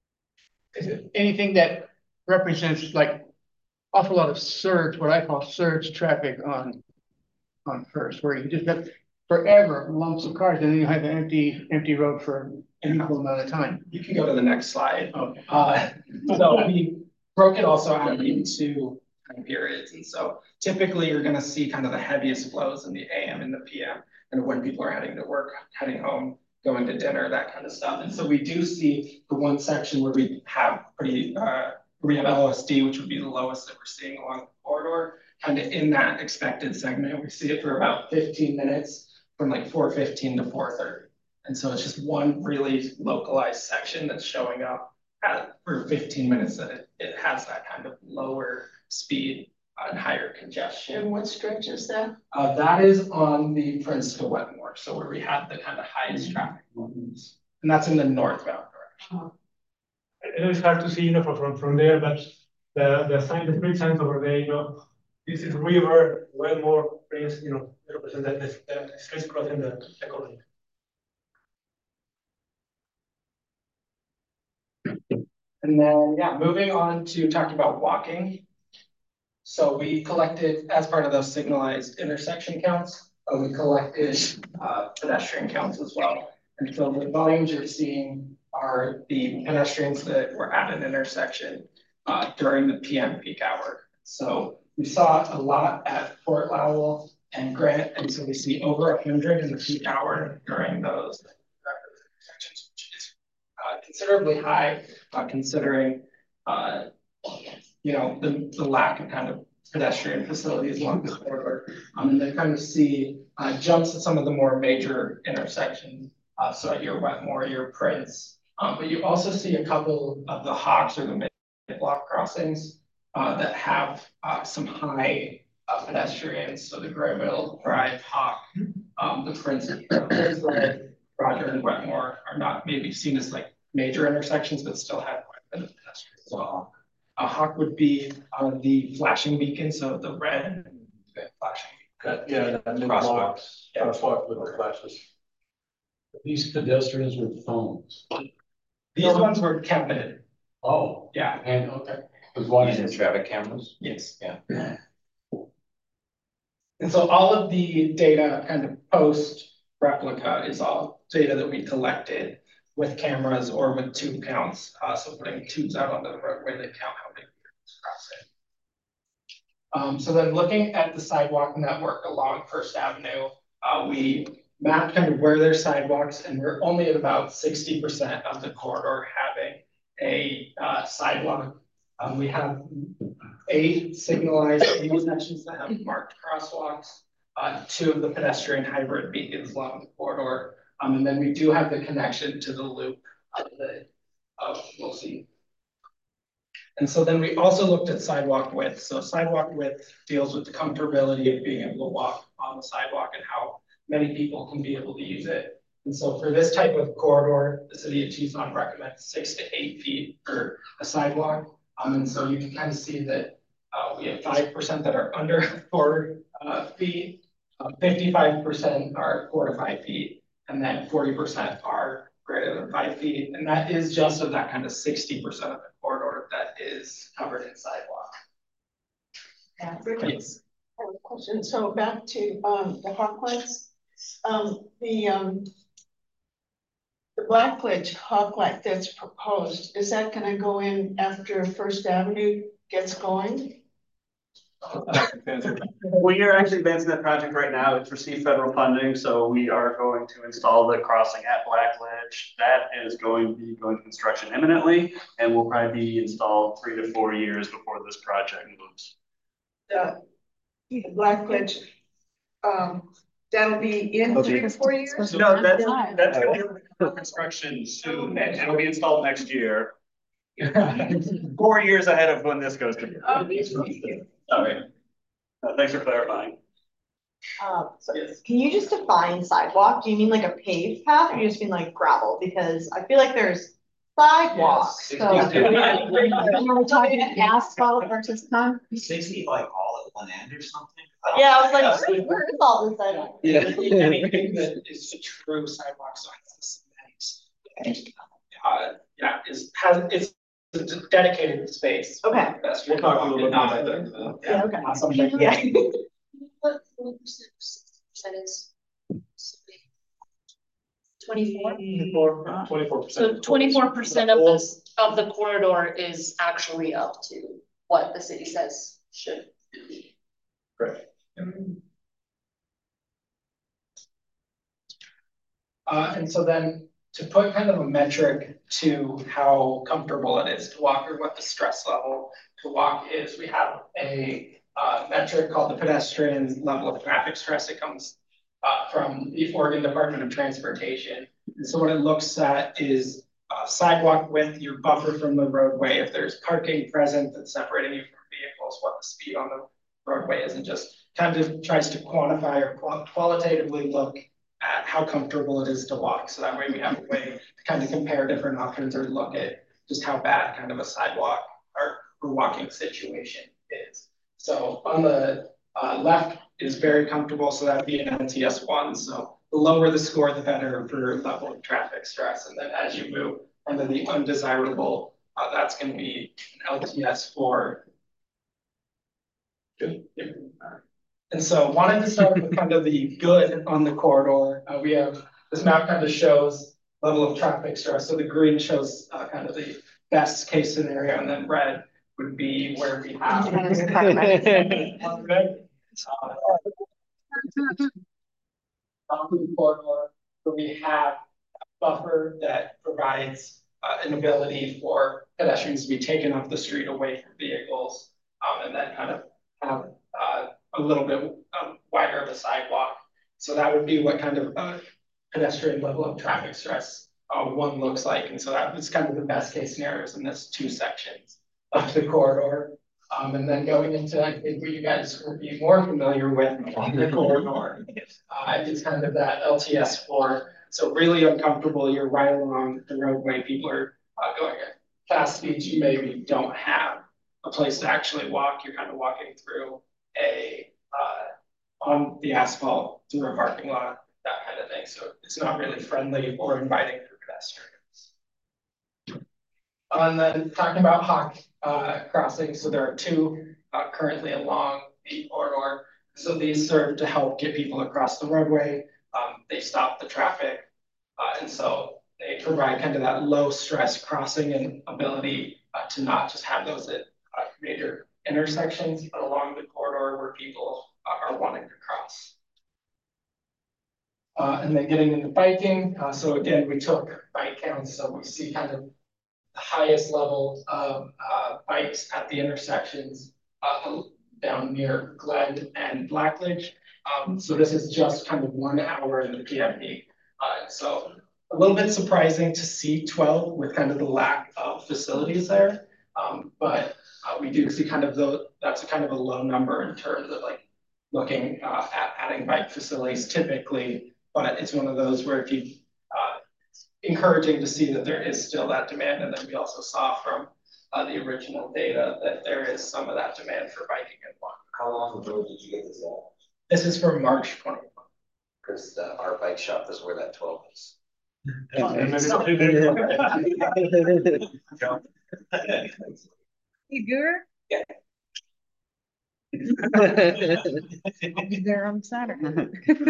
Is it anything that represents like awful lot of surge, what I call surge traffic on on First, where you just have forever lumps of cars and then you have an empty empty road for an equal amount of time. You can go to the next slide. Okay. Uh, so we broke it also out into time periods. And so typically you're going to see kind of the heaviest flows in the A M and the P M, and when people are heading to work, heading home, going to dinner, that kind of stuff. And so we do see the one section where we have pretty, uh, we have L O S D, which would be the lowest that we're seeing along the corridor, kind of in that expected segment. We see it for about fifteen minutes from like four fifteen to four thirty. And so it's just one really localized section that's showing up at, for fifteen minutes that it, it has that kind of lower speed and higher congestion. And what stretch is that? Uh, that is on the Prince to Wetmore, so where we have the kind of highest traffic movements. And that's in the northbound direction. I know it's hard to see, you know, from, from, from there, but the, the sign, the street signs over there, you know, this is River, Wetmore, Prince, you know, represent that, the, the streets crossing the, the corridor. And then, yeah, moving on to talking about walking. So we collected, as part of those signalized intersection counts, uh, we collected uh, pedestrian counts as well. And so the volumes you're seeing are the pedestrians that were at an intersection uh, during the P M peak hour. So we saw a lot at Fort Lowell and Grant, and so we see over a hundred in the peak hour during those intersections, which is uh, considerably high, uh, considering uh, you know the, the lack of kind of pedestrian facilities along the corridor. Um, and they kind of see uh, jumps at some of the more major intersections. Uh, so at your Wetmore, your Prince, um, but you also see a couple of the Hawks or the mid-block crossings uh, that have uh, some high uh, pedestrians. So the Grayville Drive, Hawk, um, the Prince, Roger and Wetmore are not maybe seen as like major intersections, but still have quite a bit of pedestrians. So a Hawk would be uh, the flashing beacon, so the red flashing beacon. Yeah, that crosswalks, crosswalk with the flashes. These pedestrians with phones. These ones were counted. Oh. Yeah. And, okay. Was one using traffic cameras? Yes. Yeah. And so all of the data kind of post replica is all data that we collected with cameras or with tube counts. Uh, so putting tubes out on the roadway that count how many vehicles cross it. Um, so then looking at the sidewalk network along First Avenue, uh, we mapped kind of where there's sidewalks, and we're only at about sixty percent of the corridor having a uh, sidewalk. Um, we have eight signalized intersections that have marked crosswalks. uh, two of the pedestrian hybrid beacons along the corridor. Um, and then we do have the connection to the loop of the, uh, we'll see. And so then we also looked at sidewalk width. So sidewalk width deals with the comfortability of being able to walk on the sidewalk and how many people can be able to use it. And so for this type of corridor, the city of Tucson recommends six to eight feet for a sidewalk. Um, and so you can kind of see that uh, we have five percent that are under four uh, feet, fifty-five percent are four to five feet, and then forty percent are greater than five feet. And that is just of that kind of sixty percent of the corridor that is covered in sidewalk. Yeah, Richard, Yes. I have a question. So back to um the Hawklights, um the um the Blackledge Hawklight that's proposed, is that gonna go in after First Avenue gets going? We are actually advancing that project right now. It's received federal funding, so we are going to install the crossing at Blackledge. That is going to be going to construction imminently, and will probably be installed three to four years before this project moves. The the Blackledge, um, that'll be in three to four years? No, that's, that's gonna be under construction soon, and it'll be installed next year. Four years ahead of when this goes to. Sorry. Uh, thanks for clarifying. Um, so can you just define sidewalk? Do you mean like a paved path or you just mean like gravel? Because I feel like there's sidewalks. Yes, So sixty. we're talking asphalt versus concrete. Sixty like all at one end or something? Yeah, I was like, where, where is all this sidewalk? Yeah. Anything that is a true sidewalk, so it's cement. Uh, yeah, is, has, it's it's a dedicated space. Okay. That's We'll talk a little bit not- about that. uh, Yeah, okay. Not something, Yeah. What forty percent is? Twenty-four? Twenty-four percent. So twenty-four percent of this, of the corridor is actually up to what the city says should be. Correct. Uh, and so then to put kind of a metric to how comfortable it is to walk or what the stress level to walk is, we have a uh, metric called the pedestrian level of traffic stress. It comes uh, from the Oregon Department of Transportation. And so what it looks at is uh, sidewalk width, your buffer from the roadway. If there's parking present that's separating you from vehicles, what the speed on the roadway is, and just kind of tries to quantify or qual qualitatively look at how comfortable it is to walk. So that way we have a way to kind of compare different options or look at just how bad kind of a sidewalk or, or walking situation is. So on the uh, left is very comfortable, so that'd be an L T S one. So the lower the score, the better for level of traffic stress. And then as you move under the undesirable, uh, that's going to be an L T S four. And so wanted to start with kind of the good on the corridor. Uh, we have, this map kind of shows level of traffic stress. So the green shows uh, kind of the best case scenario, and then red would be where we have. Uh, corridor, where we have a buffer that provides uh, an ability for pedestrians to be taken off the street away from vehicles, um, and then kind of have uh, a little bit um, wider of a sidewalk. So that would be what kind of uh, pedestrian level of traffic stress uh, one looks like. And so that was kind of the best case scenarios in this two sections of the corridor. Um, and then going into, I think what you guys will be more familiar with on the corridor, uh, is kind of that L T S four. So really uncomfortable, you're right along the roadway, people are uh, going at fast speeds, you maybe don't have a place to actually walk, you're kind of walking through a, uh, on the asphalt, through a parking lot, that kind of thing. So it's not really friendly or inviting for pedestrians. And then talking about Hawk uh, crossings, so there are two uh, currently along the corridor. So these serve to help get people across the roadway. Um, they stop the traffic, uh, and so they provide kind of that low stress crossing and ability uh, to not just have those at uh, major intersections, but along the corridor where people uh, are wanting to cross. Uh, and then getting into biking. Uh, so again, we took bike counts, so we see kind of the highest level of uh, bikes at the intersections uh, down near Glen and Blackledge. Um, so this is just kind of one hour in the P M P. Uh, so a little bit surprising to see twelve with kind of the lack of facilities there. Um, but uh, we do see kind of the, that's a kind of a low number in terms of like looking uh, at adding bike facilities typically, but it's one of those where if you, uh, encouraging to see that there is still that demand. And then we also saw from uh, the original data that there is some of that demand for biking in one. How long ago did you get this at? This is from March twenty-one. Because uh, our bike shop is where that twelve is. You good? Yeah. I'll be there on Saturday.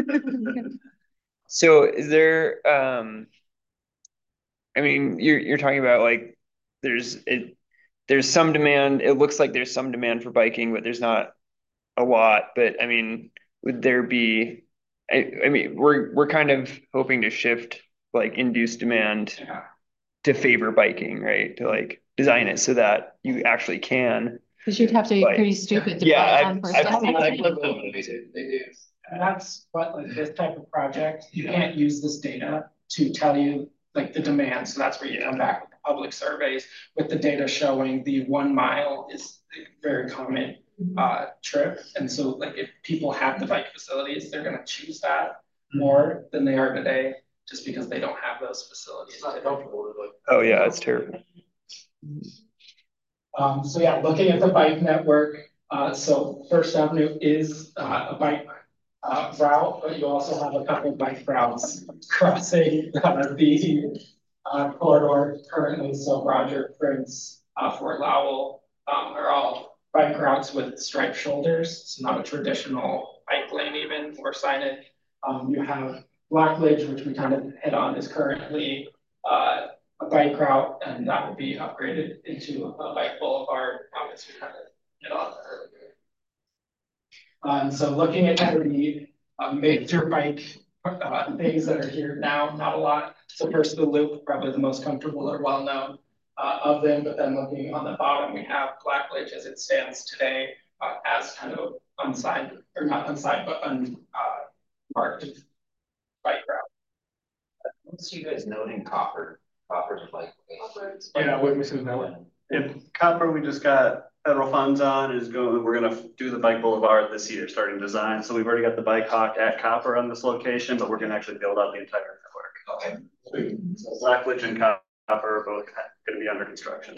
So is there, um, I mean, you're, you're talking about like, there's, it, there's some demand, it looks like there's some demand for biking, but there's not a lot, but I mean, would there be, I, I mean, we're, we're kind of hoping to shift like induced demand to favor biking, right? To like design it so that you actually can. Because you'd have to be But- pretty stupid to Yeah, bike I've- on First I've Avenue. seen that. They do, they do. And that's what, like this type of project, you can't use this data to tell you like the demand. So that's where you come back with the public surveys with the data showing the one mile is a very common uh trip. And so like if people have the bike facilities, they're gonna choose that more than they are today, just because they don't have those facilities. Oh yeah, it's terrible. Um, so yeah, looking at the bike network, uh, so First Avenue is uh, a bike uh, route, but you also have a couple of bike routes crossing uh, the uh, corridor currently. So Roger, Prince, uh, Fort Lowell um, are all bike routes with striped shoulders. It's not a traditional bike lane even or signage. Um, you have Blackledge, which we kind of hit on, is currently uh, a bike route, and that will be upgraded into a bike boulevard, um, as we kind of hit on earlier. Um, so looking at kind of the uh, major bike uh, things that are here now, not a lot. So first the Loop, probably the most comfortable or well-known uh, of them, but then looking on the bottom, we have Blackledge as it stands today uh, as kind of unsigned, or not unsigned, but unmarked uh, bike route. What's you guys noting Copper? Copper's like. Yeah, what we said that. If Copper, we just got federal funds on, is going, we're gonna do the bike boulevard this year, starting design. So we've already got the bike hawk at Copper on this location, but we're gonna actually build out the entire network. Okay. So Blackledge and Copper are both gonna be under construction.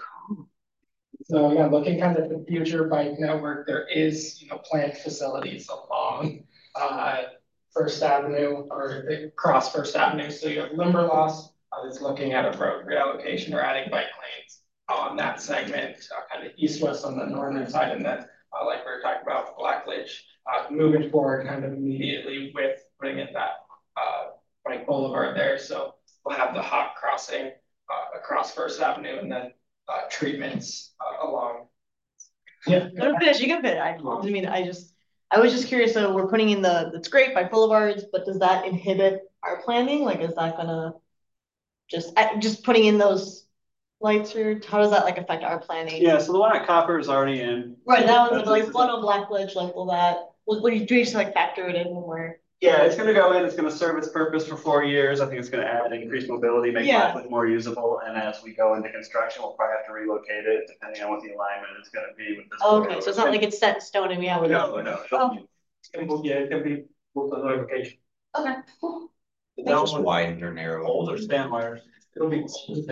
So yeah, looking kind of at the future bike network, there is, you know, planned facilities along uh, First Avenue or across First Avenue. So you have Limberlost uh, is looking at a road reallocation or adding bike lanes on that segment, uh, kind of east-west on the northern side, and then uh, like we were talking about Blackledge, uh, moving forward kind of immediately with putting in that uh, bike boulevard there. So we'll have the hot crossing uh, across First Avenue, and then uh, treatments uh, along. Yeah. No, finish, you can finish. I, I mean, I just, I was just curious, so we're putting in the, it's great by boulevards, but does that inhibit our planning? Like, is that gonna just, I, just putting in those lights or how does that like affect our planning? Yeah, so the one at Copper is already in. Right, that one's like one on Blackledge, like will that, what, what do you do, you just like factor it in when we're? Yeah, it's gonna go in, it's gonna serve its purpose for four years. I think it's gonna add increased mobility, make Yeah. Blackledge more usable. And as we go into construction, we'll probably have to relocate it depending on what the alignment is gonna be with this. Okay, so it's not like it's set in stone and we have. Oh, no, no. Oh, It's gonna be, yeah, it's gonna be both the notification. okay, cool. That was widened or narrowed. Older stand wires. It'll be.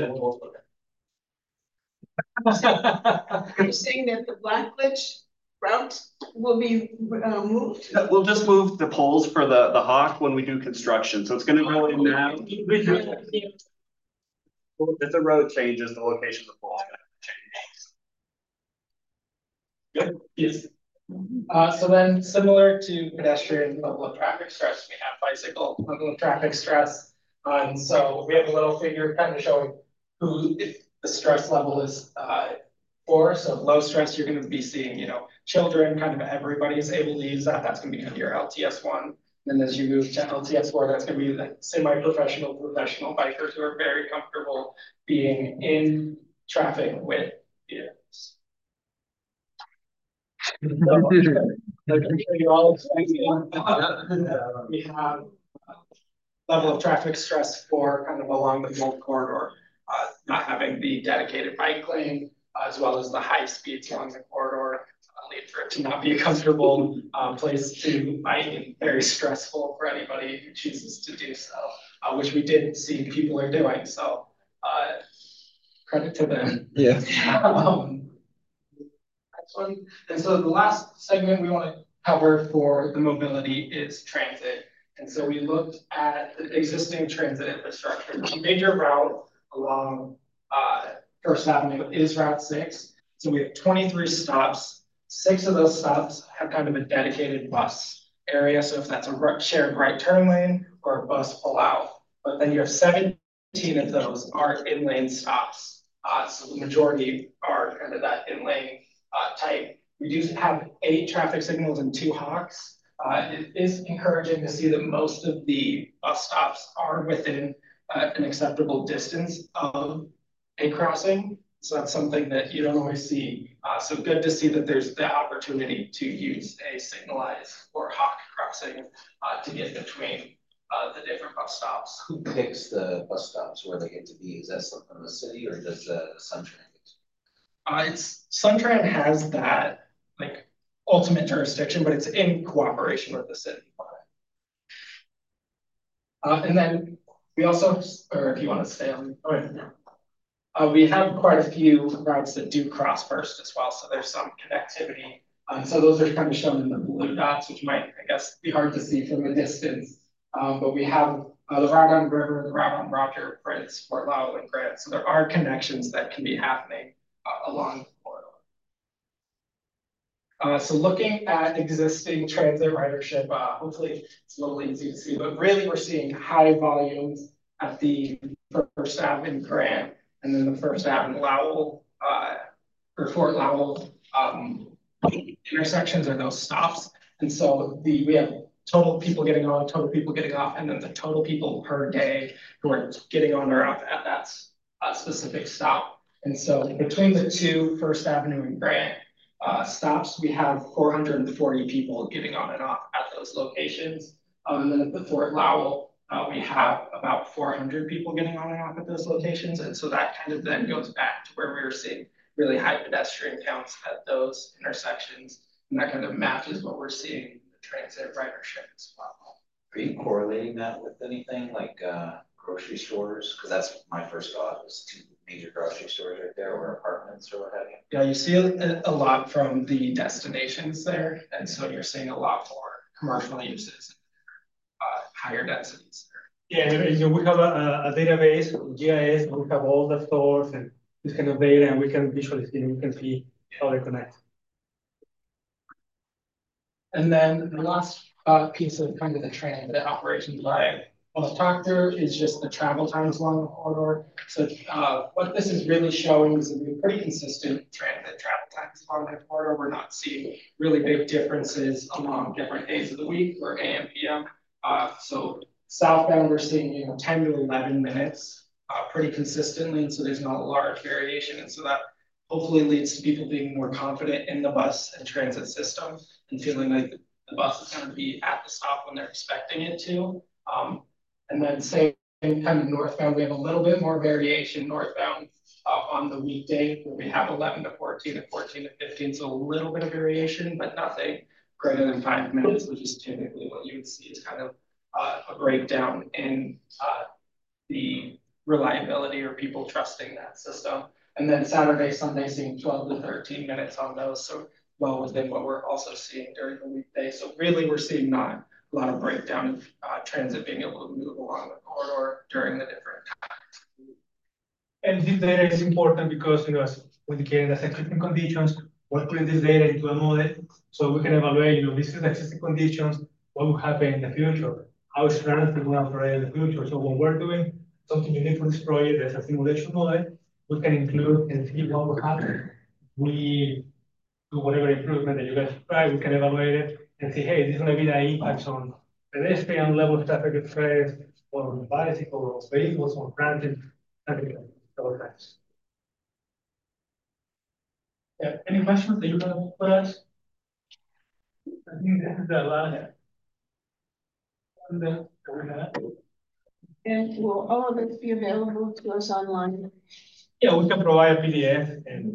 Are you saying that the Blackledge route will be uh, moved? We'll just move the poles for the, the hawk when we do construction. So it's gonna go in now. If the road changes, the location of the pole is gonna change. Good, yes. Uh, so then similar to pedestrian level of traffic stress, we have bicycle level of traffic stress. Um, so we have a little figure kind of showing who, if the stress level is uh, four, so low stress, you're going to be seeing, you know, children, kind of everybody is able to use that. That's going to be kind of your L T S one. And as you move to L T S four, that's going to be like semi-professional, professional bikers who are very comfortable being in traffic with vehicles. So, Like I'm sure you're all expecting, uh, we have uh, level of traffic stress for kind of along the Gold Corridor, uh, not having the dedicated bike lane, uh, as well as the high speeds along the corridor, uh, lead for it to not be a comfortable uh, place to bike and very stressful for anybody who chooses to do so, uh, which we did see people are doing. So uh, credit to them. Yeah. um, next one. And so the last segment we want to cover for the mobility is transit. And so we looked at the existing transit infrastructure. The major route along uh, First Avenue is Route six. So we have twenty-three stops. Six of those stops have kind of a dedicated bus area. So if that's a shared right turn lane or a bus pull out, but then you have seventeen of those are in lane stops. Uh, so the majority are kind of that in lane uh, type. We do have eight traffic signals and two hawks. Uh, it is encouraging to see that most of the bus stops are within uh, an acceptable distance of a crossing. So that's something that you don't always see. Uh, so good to see that there's the opportunity to use a signalized or hawk crossing uh, to get between uh, the different bus stops. Who picks the bus stops where they get to be? Is that something in the city or does uh, SunTran? Uh, it's SunTran has that like ultimate jurisdiction, but it's in cooperation with the city. Uh, and then we also, or if you want to stay on, oh, yeah. uh, we have quite a few routes that do cross First as well. So there's some connectivity. Um, so those are kind of shown in the blue dots, which might, I guess, be hard to see from a distance. Um, but we have uh, the route on River, the route on Roger, Prince, Fort Lauderdale, and Grant. So there are connections that can be happening uh, along the corridor. Uh, so looking at existing transit ridership, uh, hopefully it's a little easy to see, but really we're seeing high volumes at the First Avenue Grant and then the First Avenue Lowell uh, or Fort Lauderdale um, intersections are those stops. And so the we have total people getting on, total people getting off, and then the total people per day who are getting on or off at that uh, specific stop. And so between the two, First Avenue and Grant, Uh, stops, we have four hundred forty people getting on and off at those locations. Um, and then at the Fort Lauderdale, uh, we have about four hundred people getting on and off at those locations. And so that kind of then goes back to where we were seeing really high pedestrian counts at those intersections. And that kind of matches what we're seeing in the transit ridership as well. Are you correlating that with anything like uh, grocery stores? Because that's my first thought was two major grocery stores right there or apartments or what have you. Yeah, you see a, a lot from the destinations there. And so you're seeing a lot more commercial uses, uh, higher densities there. Yeah, and you know, we have a, a database, G I S, we have all the stores and this kind of data, and we can visually see, we can see how they connect. And then the last uh, piece of kind of the transit operations by I'll talk through is just the travel times along the corridor. So uh, what this is really showing is that we have pretty consistent transit travel times along the corridor. We're not seeing really big differences along different days of the week or A M P M. Uh, so southbound, we're seeing you know ten to eleven minutes uh, pretty consistently. And so there's not a large variation. And so that hopefully leads to people being more confident in the bus and transit system and feeling like the bus is going to be at the stop when they're expecting it to. Um, And then same kind of northbound, we have a little bit more variation northbound uh, on the weekday where we have eleven to fourteen and fourteen to fifteen. So a little bit of variation, but nothing greater than five minutes, which is typically what you would see is kind of uh, a breakdown in uh, the reliability or people trusting that system. And then Saturday, Sunday, seeing twelve to thirteen minutes on those. So well within what we're also seeing during the weekday. So really we're seeing not a lot of breakdown of uh, transit being able to move along the corridor during the different times. And this data is important because, you know, as we indicated, as existing conditions, we're putting this data into a model so we can evaluate, you know, this is the existing conditions, what will happen in the future, how is transit going to operate in the future. So when we're doing something unique for this project, there's a simulation model, we can include and see what will happen. We do whatever improvement that you guys try, we can evaluate it and say, hey, this is going to be the impacts on pedestrian level of traffic stress, or on bicycles, vehicles, on transit, everything. Yeah, any questions that you have for us? I think this is the last. one that we have. And will all of this be available to us online? Yeah, we can provide a P D F and.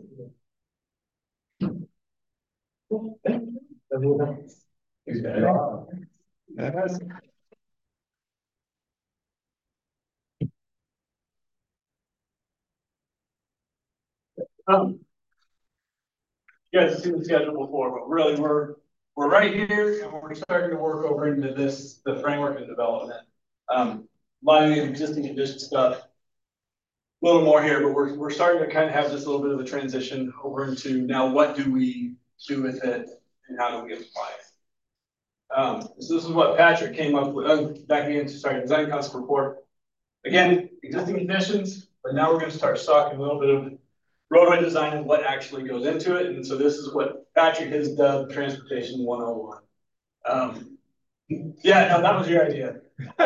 Um, you guys have seen the schedule before, but really we're, we're right here and we're starting to work over into this, the framework and development. Um, a lot of the existing condition stuff, a little more here, but we're, we're starting to kind of have this little bit of a transition over into now what do we do with it and how do we apply it? Um, so this is what Patrick came up with, uh, back again, sorry, design concept report. Again, existing conditions, but now we're going to start talking a little bit of roadway design and what actually goes into it. And so this is what Patrick has dubbed Transportation one oh one. Um, yeah, no, that was your idea.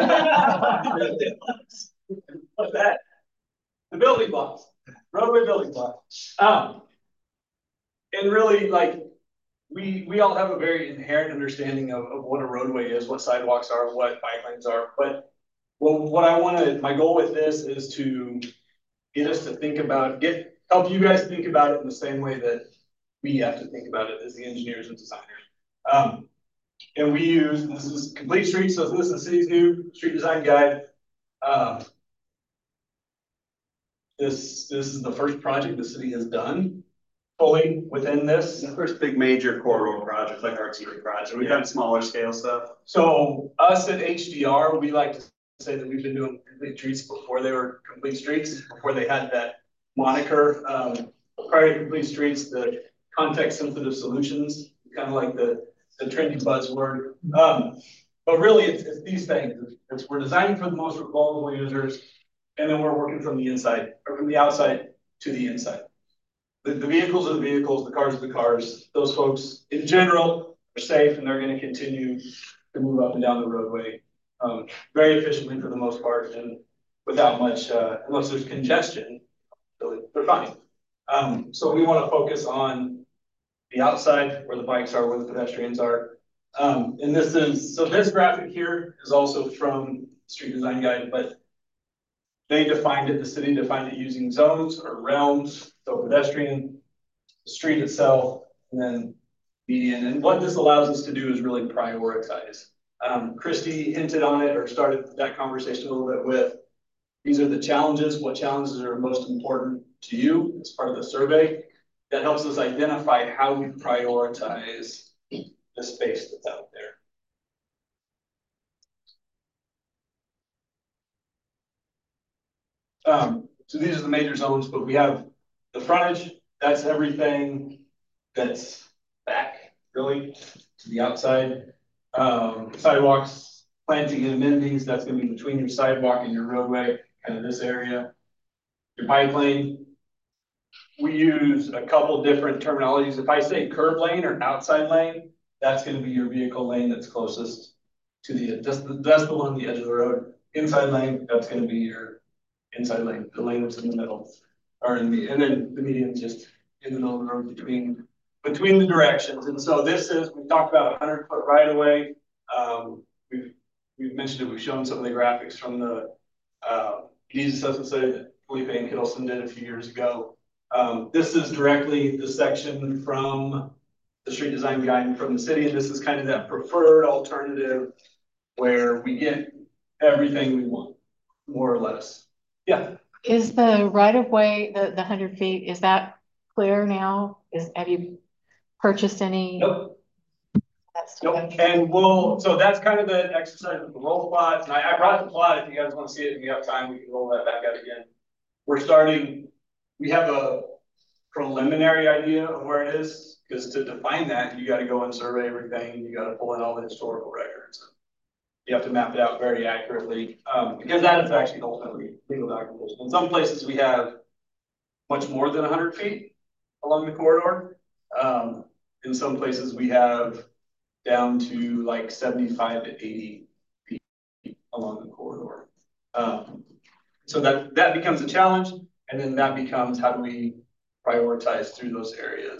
What's that? The building blocks, roadway building blocks. Um, and really, like, we we all have a very inherent understanding of, of what a roadway is, what sidewalks are, what bike lanes are. But well, what I want to, my goal with this is to get us to think about, get help you guys think about it in the same way that we have to think about it as the engineers and designers. Um, and we use, this is Complete Streets, so this is the city's new street design guide. Um, this, this is the first project the city has done fully within this. The first big major corridor project, like our T V project. We've done smaller scale stuff. So us at H D R, we like to say that we've been doing Complete Streets before they were Complete Streets, before they had that moniker. Um, prior to Complete Streets, the context sensitive solutions, kind of like the, the trendy buzzword. Um, but really it's, it's these things. It's, it's we're designing for the most vulnerable users, and then we're working from the inside or from the outside to the inside. The, the vehicles are the vehicles, the cars are the cars. Those folks in general are safe and they're going to continue to move up and down the roadway um, very efficiently for the most part and without much, uh, unless there's congestion. So they're fine. Um, so we want to focus on the outside where the bikes are, where the pedestrians are. Um, and this is, so this graphic here is also from Street Design Guide, but they defined it, the city defined it using zones or realms. So pedestrian, the street itself, and then median. And what this allows us to do is really prioritize. Um, Christy hinted on it or started that conversation a little bit with, these are the challenges, what challenges are most important to you as part of the survey. That helps us identify how we prioritize the space that's out there. Um, so these are the major zones, but we have the frontage, that's everything that's back really to the outside. Um, sidewalks, planting and amenities, that's gonna be between your sidewalk and your roadway, kind of this area. Your bike lane, we use a couple different terminologies. If I say curb lane or outside lane, that's gonna be your vehicle lane that's closest to the, that's the, that's the one on the edge of the road. Inside lane, that's gonna be your inside lane, the lane that's in the middle, or in the, and then the median's just in the middle of the road between, between the directions. And so this is, we talked about a hundred foot right of way. Um, we've, we've mentioned it, we've shown some of the graphics from the, uh, needs assessment study that Felipe and Hiddleston did a few years ago. Um, this is directly the section from the street design guide from the city. And this is kind of that preferred alternative where we get everything we want, more or less. Yeah. Is the right of way, the, the hundred feet, is that clear now? Is, have you purchased any? Nope. That's Nope. And we'll, so that's kind of the exercise with the roll plots. And I, I brought the plot. If you guys want to see it, if you have time, we can roll that back out again. We're starting, we have a preliminary idea of where it is, because to define that, you got to go and survey everything. You got to pull in all the historical records. You have to map it out very accurately, um, because that is actually ultimately legal documentation. In some places, we have much more than one hundred feet along the corridor. Um, in some places, we have down to like seventy-five to eighty feet along the corridor. Um, so that, that becomes a challenge. And then that becomes, how do we prioritize through those areas?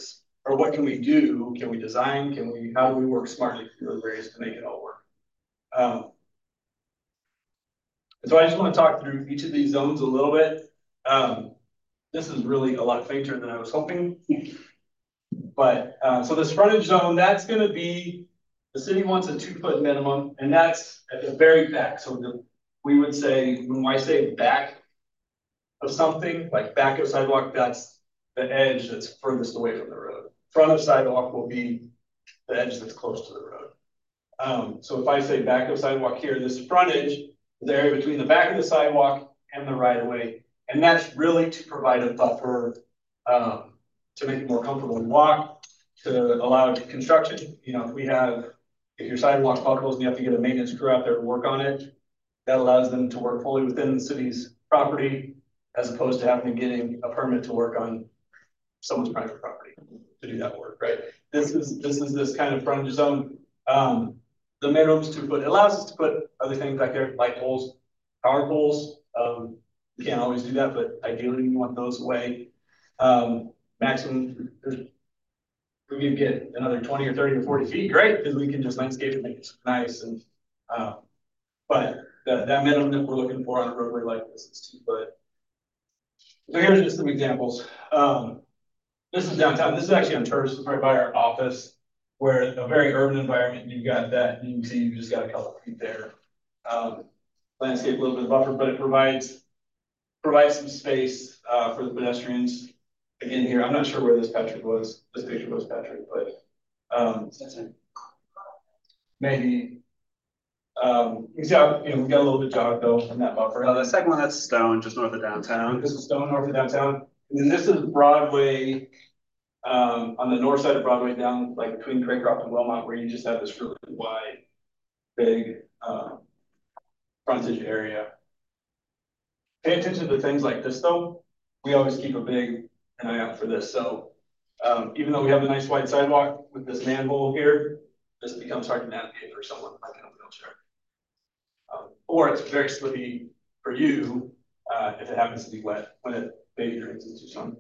or what can we do? Can we design? Can we, how do we work smartly through those areas to make it all work? Um, so I just want to talk through each of these zones a little bit. Um, this is really a lot fainter than I was hoping. But, uh, so this frontage zone, that's gonna be, the city wants a two foot minimum, and that's at the very back. So the, we would say, when I say back of something, like back of sidewalk, that's the edge that's furthest away from the road. Front of sidewalk will be the edge that's close to the road. Um, so if I say back of sidewalk here, this frontage is the area between the back of the sidewalk and the right of way. And that's really to provide a buffer, um, to make it more comfortable to walk, to allow construction. You know, if we have, if your sidewalk buckles and you have to get a maintenance crew out there to work on it, that allows them to work fully within the city's property, as opposed to having to getting a permit to work on someone's private property to do that work, right? This is, this is this kind of frontage zone. Um, the minimums to put, it allows us to put other things back there, light poles, power poles. Um, we can't always do that, but ideally we want those away. Um, maximum, there's, we could get another twenty or thirty or forty feet, great, because we can just landscape it, make it nice. And, uh, but that, that minimum that we're looking for on a roadway like this is two foot. So here's just some examples. Um, this is downtown. This is actually on Terrace, this is right by our office, where a very urban environment, you've got that, and you can see you've just got a couple of feet there. Um, landscape a little bit of buffer, but it provides provides some space uh, for the pedestrians. Again, here, I'm not sure where this Patrick was, this picture was Patrick, but um, maybe, um, you see how, you know, we got a little bit jog though from that buffer. Oh, the second one, that's Stone, just north of downtown. This is Stone, north of downtown. And then this is Broadway, um, on the north side of Broadway down like between Craycroft and Wilmot, where you just have this really wide, big, um, frontage area. Pay attention to things like this though. We always keep a big an eye out for this. So um, even though we have a nice wide sidewalk with this manhole here, this becomes hard to navigate for someone like in a wheelchair. Um, or it's very slippy for you uh, if it happens to be wet when it baby drains into some.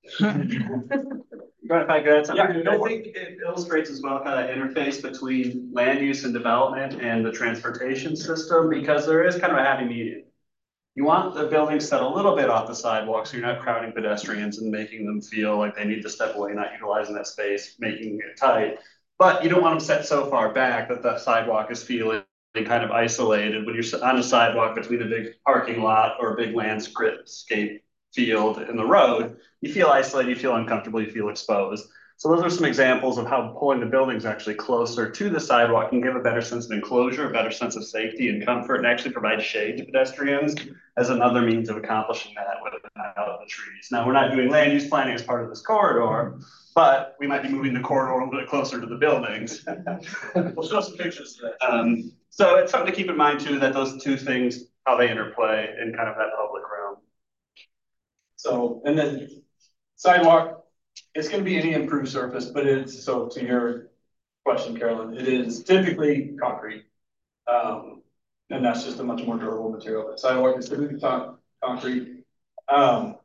But if I could add something, Yeah, I think it illustrates as well kind of that interface between land use and development and the transportation system, because there is kind of a happy medium. You want the buildings set a little bit off the sidewalk, so you're not crowding pedestrians and making them feel like they need to step away, not utilizing that space, making it tight. But you don't want them set so far back that the sidewalk is feeling kind of isolated. When you're on a sidewalk between a big parking lot or a big landscape field in the road, you feel isolated, you feel uncomfortable, you feel exposed. So those are some examples of how pulling the buildings actually closer to the sidewalk can give a better sense of enclosure, a better sense of safety and comfort, and actually provide shade to pedestrians as another means of accomplishing that without the trees. Now, we're not doing land use planning as part of this corridor, but we might be moving the corridor a little bit closer to the buildings. We'll show some pictures of that. Um, so it's something to keep in mind too, that those two things, how they interplay in kind of that public realm. So, and then sidewalk, it's going to be any improved surface, but it's, so to your question, Carolyn, it is typically concrete. Um, and that's just a much more durable material. But sidewalk is typically con concrete. Um,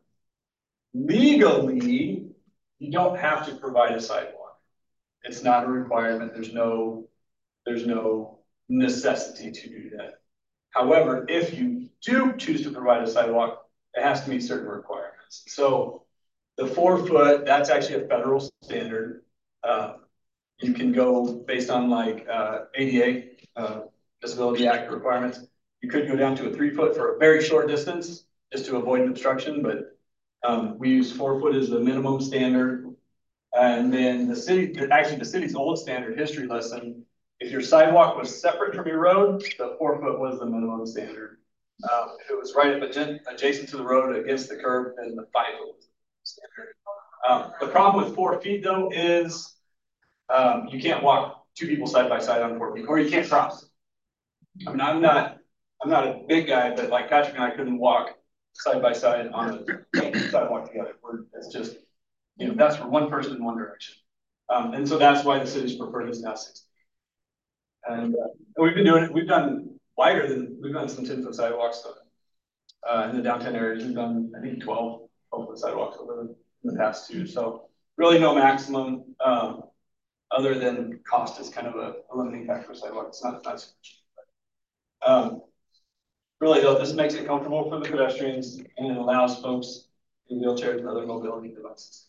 legally, you don't have to provide a sidewalk. It's not a requirement. There's no, there's no necessity to do that. However, if you do choose to provide a sidewalk, it has to meet certain requirements. So the four foot, that's actually a federal standard. Uh, you can go based on like uh, A D A, uh, Disability Act requirements. You could go down to a three foot for a very short distance just to avoid obstruction, but um, we use four foot as the minimum standard. And then the city, actually the city's old standard history lesson, if your sidewalk was separate from your road, the four foot was the minimum standard. Um, if it was right up adjacent to the road against the curb, then the five foot was the standard. Um, the problem with four feet though is um, you can't walk two people side by side on four feet, or you can't cross. I mean, I'm not, I'm not a big guy, but like Patrick and I couldn't walk side by side on a sidewalk together. We're, it's just, you know, that's for one person in one direction. Um, and so that's why the city's preferred is now sixty. And uh, we've been doing it, we've done wider than, we've done some ten foot sidewalks uh, in the downtown areas. We've done, I think, twelve foot sidewalks over the, in the past too. So really no maximum, um, other than cost is kind of a, a limiting factor for sidewalk. It's not, not so much. Um, really though, this makes it comfortable for the pedestrians and it allows folks in wheelchairs and other mobility devices.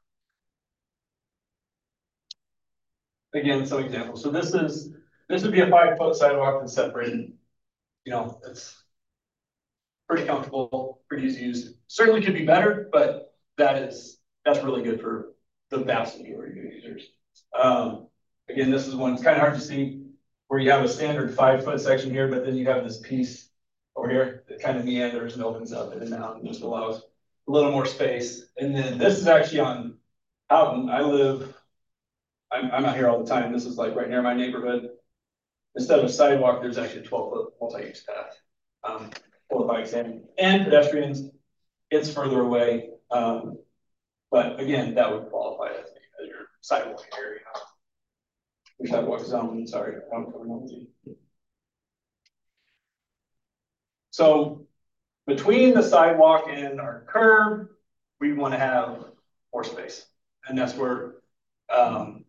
Again, some examples. So this is, this would be a five foot sidewalk that's separated. You know, it's pretty comfortable, pretty easy to use. Certainly could be better, but that is, that's really good for the vast majority of users. Um, again, this is one, it's kind of hard to see where you have a standard five foot section here, but then you have this piece over here that kind of meanders and opens up in and out and just allows a little more space. And then this is actually on Houghton. I live, I'm, I'm out here all the time. This is like right near my neighborhood. Instead of sidewalk, there's actually a twelve foot multi-use path. Um, for bikes and, and pedestrians, it's further away. Um, but again, that would qualify as, as your sidewalk area. Your sidewalk zone, sorry, I'm coming on to you. So between the sidewalk and our curb, we want to have more space. And that's where, um,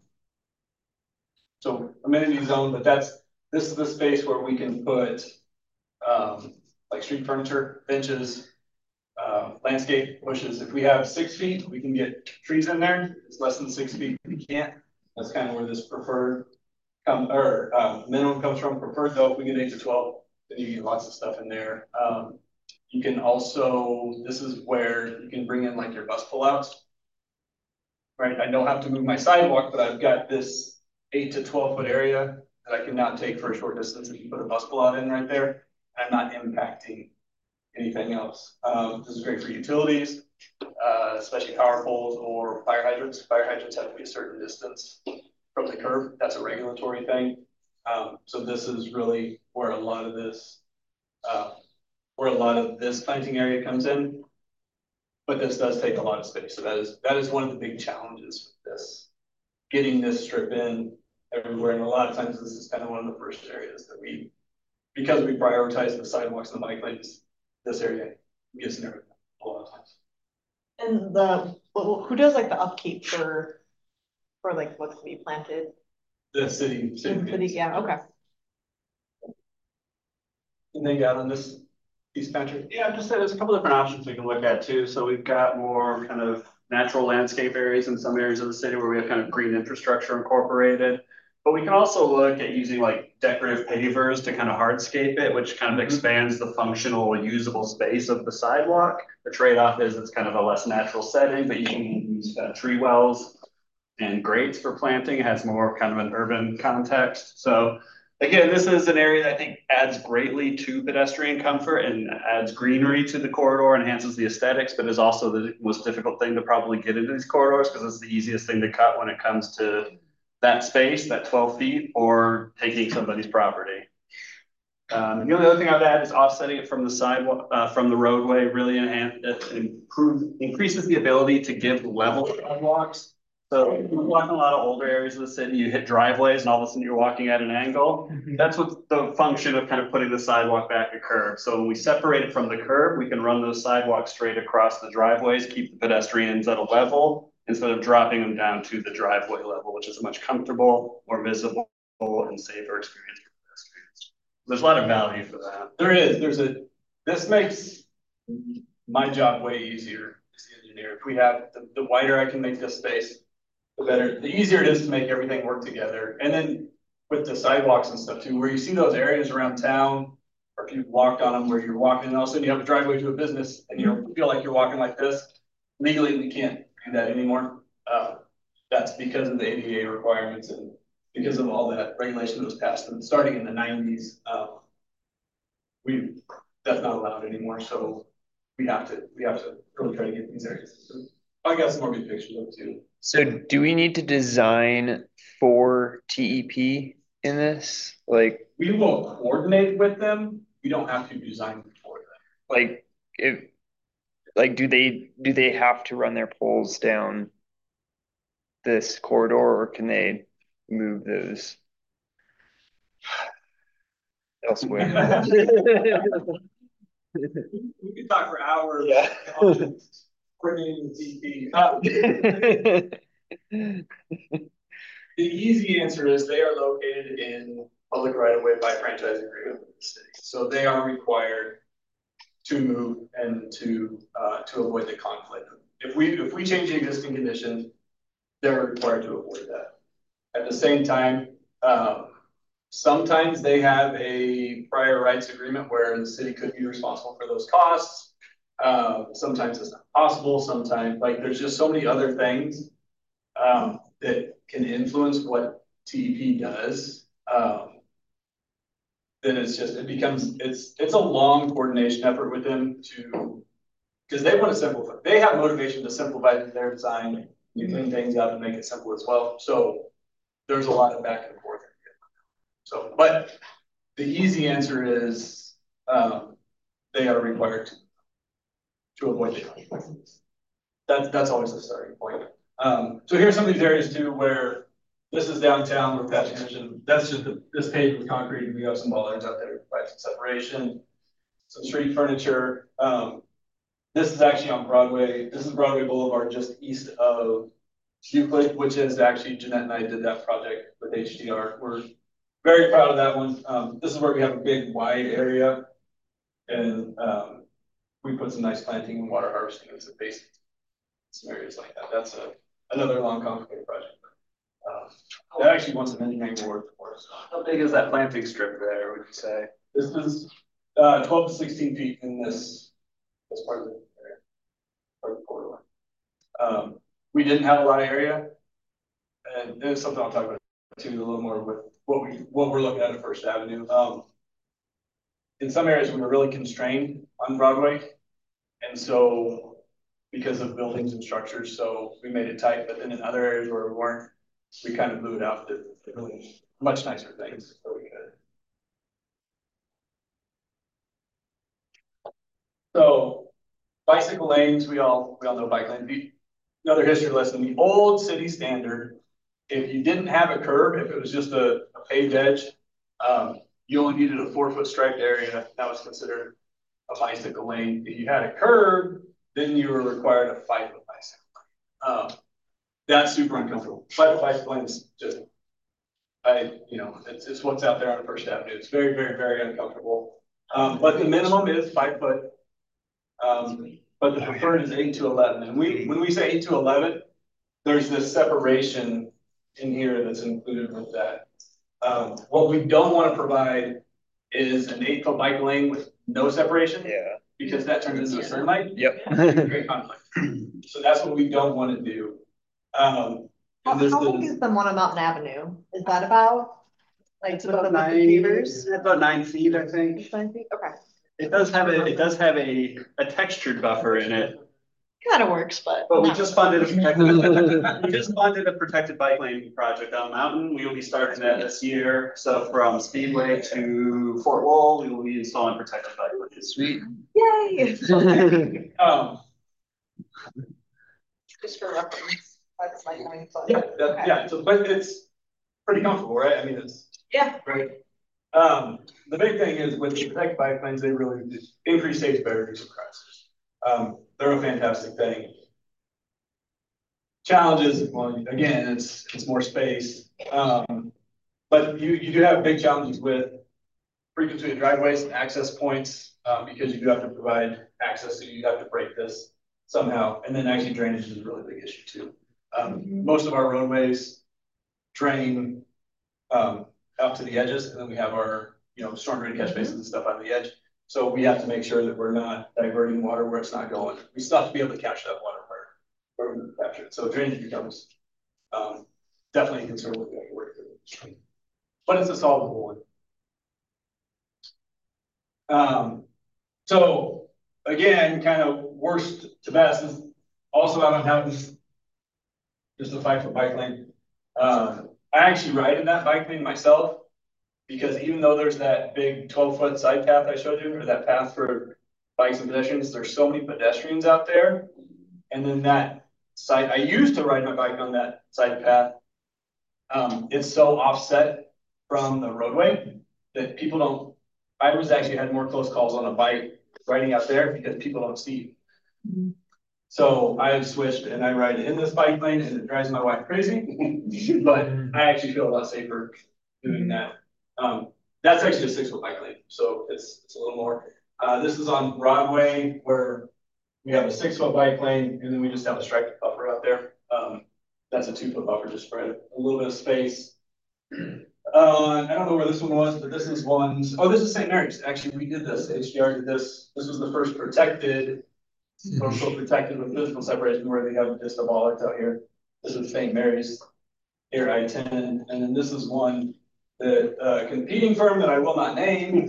so amenity zone, but that's, this is the space where we can put um, like street furniture, benches, uh, landscape bushes. If we have six feet, we can get trees in there. It's less than six feet, we can't. That's kind of where this preferred come or uh, minimum comes from. Preferred though, if we get eight to twelve, then you get lots of stuff in there. Um, you can also, this is where you can bring in like your bus pullouts. Right, I don't have to move my sidewalk, but I've got this eight to twelve foot area that I can now take for a short distance if you put a bus pullout in right there. I'm not impacting anything else. Um, this is great for utilities, uh, especially power poles or fire hydrants. Fire hydrants have to be a certain distance from the curb. That's a regulatory thing. Um, so this is really where a lot of this, uh, where a lot of this planting area comes in. But this does take a lot of space. So that is that is one of the big challenges with this, getting this strip in everywhere. And a lot of times this is kind of one of the first areas that we, because we prioritize the sidewalks and the bike lanes, this area gets narrowed a lot of times. And the, who does like the upkeep for, for like what's to be planted? The city. City, city yeah, okay. And they got on this piece, Patrick? Yeah, I'm just saying there's a couple different options we can look at too. So we've got more kind of natural landscape areas in some areas of the city where we have kind of green infrastructure incorporated. But we can also look at using like decorative pavers to kind of hardscape it, which kind of mm-hmm. expands the functional usable space of the sidewalk. The trade-off is it's kind of a less natural setting, but you can use uh, tree wells and grates for planting. It has more kind of an urban context. So again, this is an area that I think adds greatly to pedestrian comfort and adds greenery to the corridor, enhances the aesthetics, but is also the most difficult thing to probably get into these corridors because it's the easiest thing to cut when it comes to that space, that twelve feet, or taking somebody's property. Um, the only other thing I would add is offsetting it from the sidewalk, uh, from the roadway really enhance, it improve, increases the ability to give level sidewalks. So if you're walking a lot of older areas of the city, you hit driveways and all of a sudden you're walking at an angle. Mm-hmm. That's what the function of kind of putting the sidewalk back a curb. So when we separate it from the curb, we can run those sidewalks straight across the driveways, keep the pedestrians at a level instead of dropping them down to the driveway level, which is a much comfortable, more visible, and safer experience for pedestrians. There's a lot of value for that. There is. There's a. This makes my job way easier as the engineer. If we have the, the wider I can make this space, the better, the easier it is to make everything work together. And then with the sidewalks and stuff too, where you see those areas around town, or if you've walked on them where you're walking and all of a sudden you have a driveway to a business and you feel like you're walking like this, legally we can't do that anymore. Uh, that's because of the A D A requirements and because of all that regulation that was passed and starting in the nineties. Um, we that's not allowed anymore. So we have to we have to really try to get these areas. So I got some more good pictures of it too. So do we need to design for T E P in this? Like we will coordinate with them. We don't have to design for them. Like if like do they do they have to run their poles down this corridor or can they move those elsewhere? We could talk for hours. Yeah. Coordinating the T E P. Uh, The easy answer is they are located in public right of way by franchise agreement with the city. So they are required to move and to, uh, to avoid the conflict. If we, if we change the existing condition, they're required to avoid that. At the same time, um, sometimes they have a prior rights agreement where the city could be responsible for those costs. Um, sometimes it's not possible. Sometimes, like, there's just so many other things um, that can influence what T E P does. Um, then it's just, it becomes, it's, it's a long coordination effort with them to, because they want to simplify. They have motivation to simplify their design, you clean things up and make it simple as well. So there's a lot of back and forth. So, but the easy answer is um, they are required to, to avoid the conflict. That's, that's always the starting point. Um, so here's some of these areas too, where this is downtown with that transition. That's just the, this page with concrete. We have some bollards out there to provide some separation, some street furniture. Um, this is actually on Broadway. This is Broadway Boulevard, just east of Euclid, which is actually Jeanette and I did that project with H D R. We're very proud of that one. Um, this is where we have a big wide area, and um, we put some nice planting and water harvesting in some basin, some areas like that. That's a another long, complicated project. Um, that actually wants an engineering award for us. How big is that planting strip there, would you say? This is uh, twelve to sixteen feet in this this part of the area, part of the corridor. Um, we didn't have a lot of area, and it's something I'll talk about too a little more with what we what we're looking at at First Avenue. Um, in some areas, we were really constrained on Broadway, and so because of buildings and structures, so we made it tight. But then in other areas where we weren't, we kind of moved out to really much nicer things where we could. So bicycle lanes, we all we all know bike lanes. Another history lesson, the old city standard, if you didn't have a curb, if it was just a, a paved edge, um, you only needed a four foot striped area. That was considered a bicycle lane. If you had a curb, then you were required a five foot bicycle. Um, that's super uncomfortable. Five foot bicycle lane is just, I, you know, it's, it's what's out there on First Avenue. It's very, very, very uncomfortable. Um, but the minimum is five foot. Um, but the preferred is eight to eleven. And we, when we say eight to eleven, there's this separation in here that's included with that. Um, what we don't want to provide is an eight foot bike lane with no separation. Yeah. Because that turns into a turn light. Yep. Great conflict. So that's what we don't want to do. Um, How, and how the, big is the one on Mountain Avenue? Is that about? Like It's about nine, about nine feet, I think. Nine feet? Okay. It does have a, it does have a, a textured buffer in it. Kind of works, but. But we not just really. funded a protected, we just funded a protected bike lane project on Mountain. We will be starting that this year. So from Speedway to Fort Wall, we will be installing protected bike lanes. Sweet. Yay. um, Just for reference, that's like nine foot. yeah, that, yeah. So, but it's pretty comfortable, right? I mean, it's Yeah. great. Um, the big thing is with the protected bike lanes, they really increase safety by reducing crashes. Um, they're a fantastic thing. Challenges, well, again, it's it's more space. Um, but you, you do have big challenges with frequency of driveways and access points, um, because you do have to provide access, so you have to break this somehow. And then actually drainage is a really big issue too. Um, mm-hmm. Most of our roadways drain um, out to the edges, and then we have our, you know, storm drain catch basins and stuff on the edge. So we have to make sure that we're not diverting water where it's not going. We still have to be able to capture that water where, where we capture it. So drainage becomes um, definitely a concern with the work. But it's a solvable one. Um, so again, kind of worst to best is also out on Houghton, just a five foot bike lane. Um, I actually ride in that bike lane myself, because even though there's that big twelve foot side path I showed you, or that path for bikes and pedestrians, there's so many pedestrians out there. And then that side, I used to ride my bike on that side path. Um, it's so offset from the roadway that people don't, I was actually had more close calls on a bike riding out there because people don't see. Mm-hmm. So I have switched and I ride in this bike lane and it drives my wife crazy, but I actually feel a lot safer doing that. Um, that's actually a six foot bike lane, so it's, it's a little more. Uh, this is on Broadway where we have a six foot bike lane and then we just have a striped buffer out there. Um, that's a two foot buffer, just spread a little bit of space. Uh, I don't know where this one was, but this is one. Oh, this is Saint Mary's. Actually, we did this. H D R did this. This was the first protected, social protected with physical separation where they have just a bollards out here. This is Saint Mary's here, I ten. And then this is one that uh, competing firm that I will not name.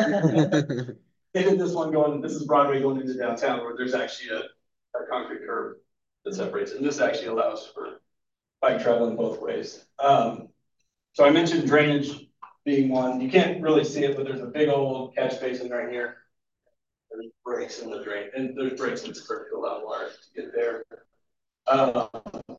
They did this one going, this is Broadway going into downtown where there's actually a, a concrete curb that separates. And this actually allows for bike traveling both ways. Um, So I mentioned drainage being one. You can't really see it, but there's a big old catch basin right here. There's breaks in the drain, and there's breaks in the curb to allow water to get there. Um,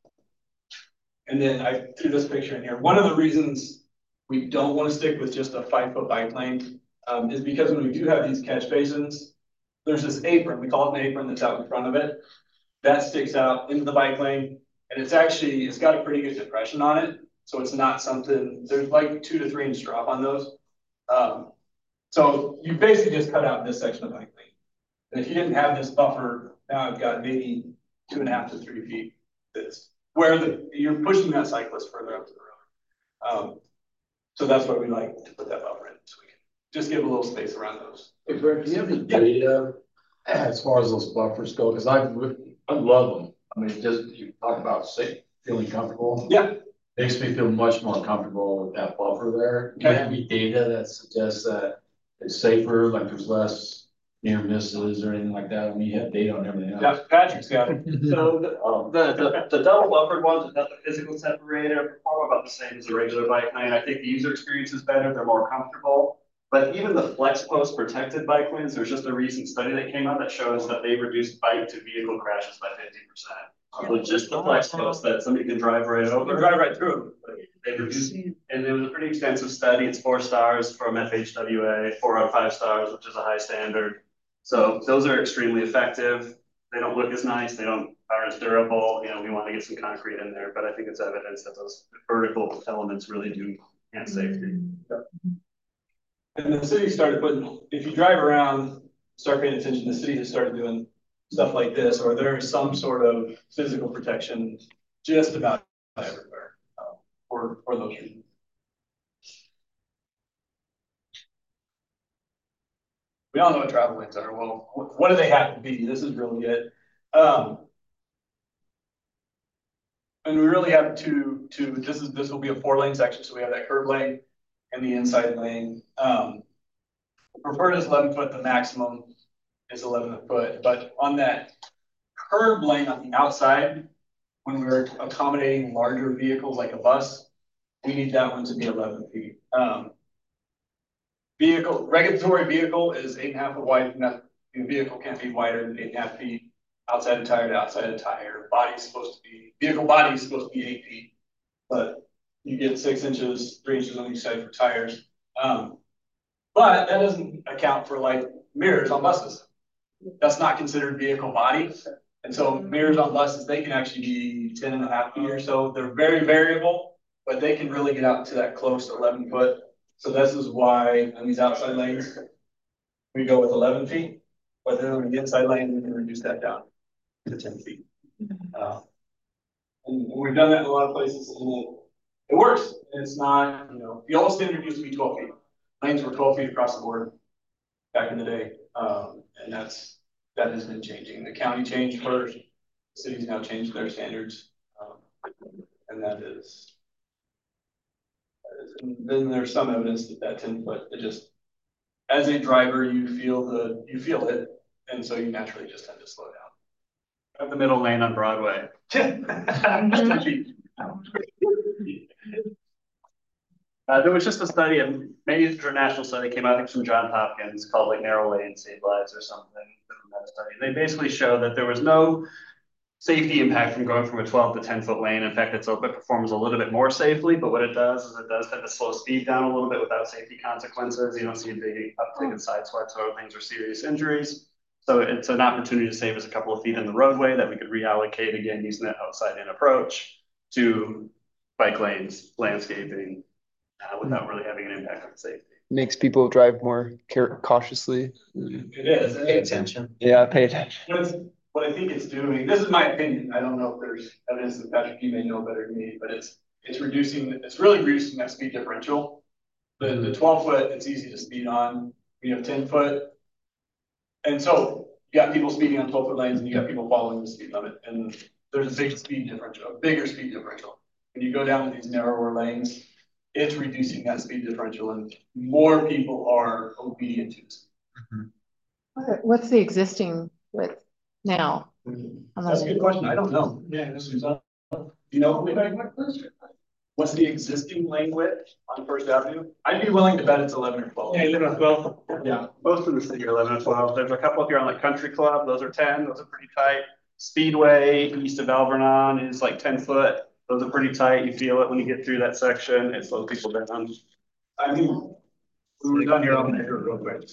and then I threw this picture in here. One of the reasons we don't want to stick with just a five foot bike lane um, is because when we do have these catch basins, there's this apron, we call it an apron that's out in front of it. That sticks out into the bike lane, and it's actually, it's got a pretty good depression on it. So it's not something, there's like two to three inch drop on those. Um, so you basically just cut out this section of bike lane. And if you didn't have this buffer, now I've got maybe two and a half to three feet. That's where the, you're pushing that cyclist further up to the road. Um, so that's why we like to put that buffer in, so we can just give a little space around those. Hey, Greg, do you have any data as far as those buffers go? Because I, I love them. I mean, just you talk about safe, feeling comfortable. Yeah. Makes me feel much more comfortable with that buffer there. Do you have any data that suggests that it's safer, like there's less near misses or anything like that? I mean, you have data on everything else. Yeah, Patrick's got it. So the, um, the, the, the double buffered ones without the physical separator perform about the same as a regular bike lane. I think the user experience is better, they're more comfortable. But even the flex post protected bike lanes, there's just a recent study that came out that shows that they reduced bike to vehicle crashes by fifty percent. So just the flex post that somebody can drive right over. Drive right through. They reduced, and it was a pretty extensive study. It's four stars from F H W A, four out of five stars, which is a high standard. So those are extremely effective. They don't look as nice. They don't are as durable. You know, we want to get some concrete in there, but I think it's evidence that those vertical elements really do enhance safety. And the city started putting, if you drive around, start paying attention, the city has started doing stuff like this, or there is some sort of physical protection just about everywhere uh, for, for those reasons. We all know what travel lanes are. Well, what do they have to be? This is really it. Um, and we really have two, two, this is, this will be a four lane section. So we have that curb lane and the inside lane. Um, preferred is eleven foot, the maximum is eleven foot, but on that curb lane on the outside, when we're accommodating larger vehicles like a bus, we need that one to be eleven feet. Um, vehicle, regulatory vehicle is eight and a half foot wide. Not, the vehicle can't be wider than eight and a half feet. Outside of tire to outside of tire. Body is supposed to be, vehicle body is supposed to be eight feet, but you get six inches, three inches on each side for tires. Um, but that doesn't account for like mirrors on buses. That's not considered vehicle body. And so mirrors on buses, they can actually be ten and a half feet or so. They're very variable, but they can really get out to that close to eleven foot. So this is why on these outside lanes, we go with eleven feet, but then on the inside lane, we can reduce that down to ten feet. Uh, and we've done that in a lot of places, and it, it works. It's not, you know, the old standard used to be twelve feet. Lanes were twelve feet across the board back in the day. Um, and that's, that has been changing. The county changed first, the city's now changed their standards. Um, and that is, that is, and then there's some evidence that that ten foot, it just, as a driver, you feel the, you feel it. And so you naturally just tend to slow down. Have the middle lane on Broadway. Uh, there was just a study, a major international study came out, I think, from Johns Hopkins called like Narrow Lane Save Lives or something. From that study, they basically showed that there was no safety impact from going from a twelve to ten foot lane. In fact, it's, it performs a little bit more safely, but what it does is it does tend to slow speed down a little bit without safety consequences. You don't see a big uptick in side swipes or other things or serious injuries. So it's an opportunity to save us a couple of feet in the roadway that we could reallocate again, using that outside in approach to bike lanes, landscaping, uh, without really having an impact on safety. Makes people drive more care cautiously. It is. Pay attention. Yeah, pay attention. What, it's, what I think it's doing, this is my opinion, I don't know if there's evidence that Patrick, you may know better than me, but it's it's reducing, it's really reducing that speed differential. The, the twelve foot, it's easy to speed on. We have ten foot. And so you got people speeding on twelve foot lanes and you got people following the speed limit. And there's a big speed differential, a bigger speed differential. When you go down to these narrower lanes, it's reducing that speed differential and more people are obedient to this. What- What's the existing width now? That's a good question. I don't know. Yeah, this is, uh, you know, what's the existing lane width on First Avenue? I'd be willing to bet it's eleven or twelve. Yeah, eleven or twelve. Yeah, most of the city are eleven or twelve. There's a couple here on like Country Club. Those are ten. Those are pretty tight. Speedway east of Alvernon is like ten foot. Those are pretty tight. You feel it when you get through that section. It slows people down. I mean, when we're done here, I'll measure it real quick.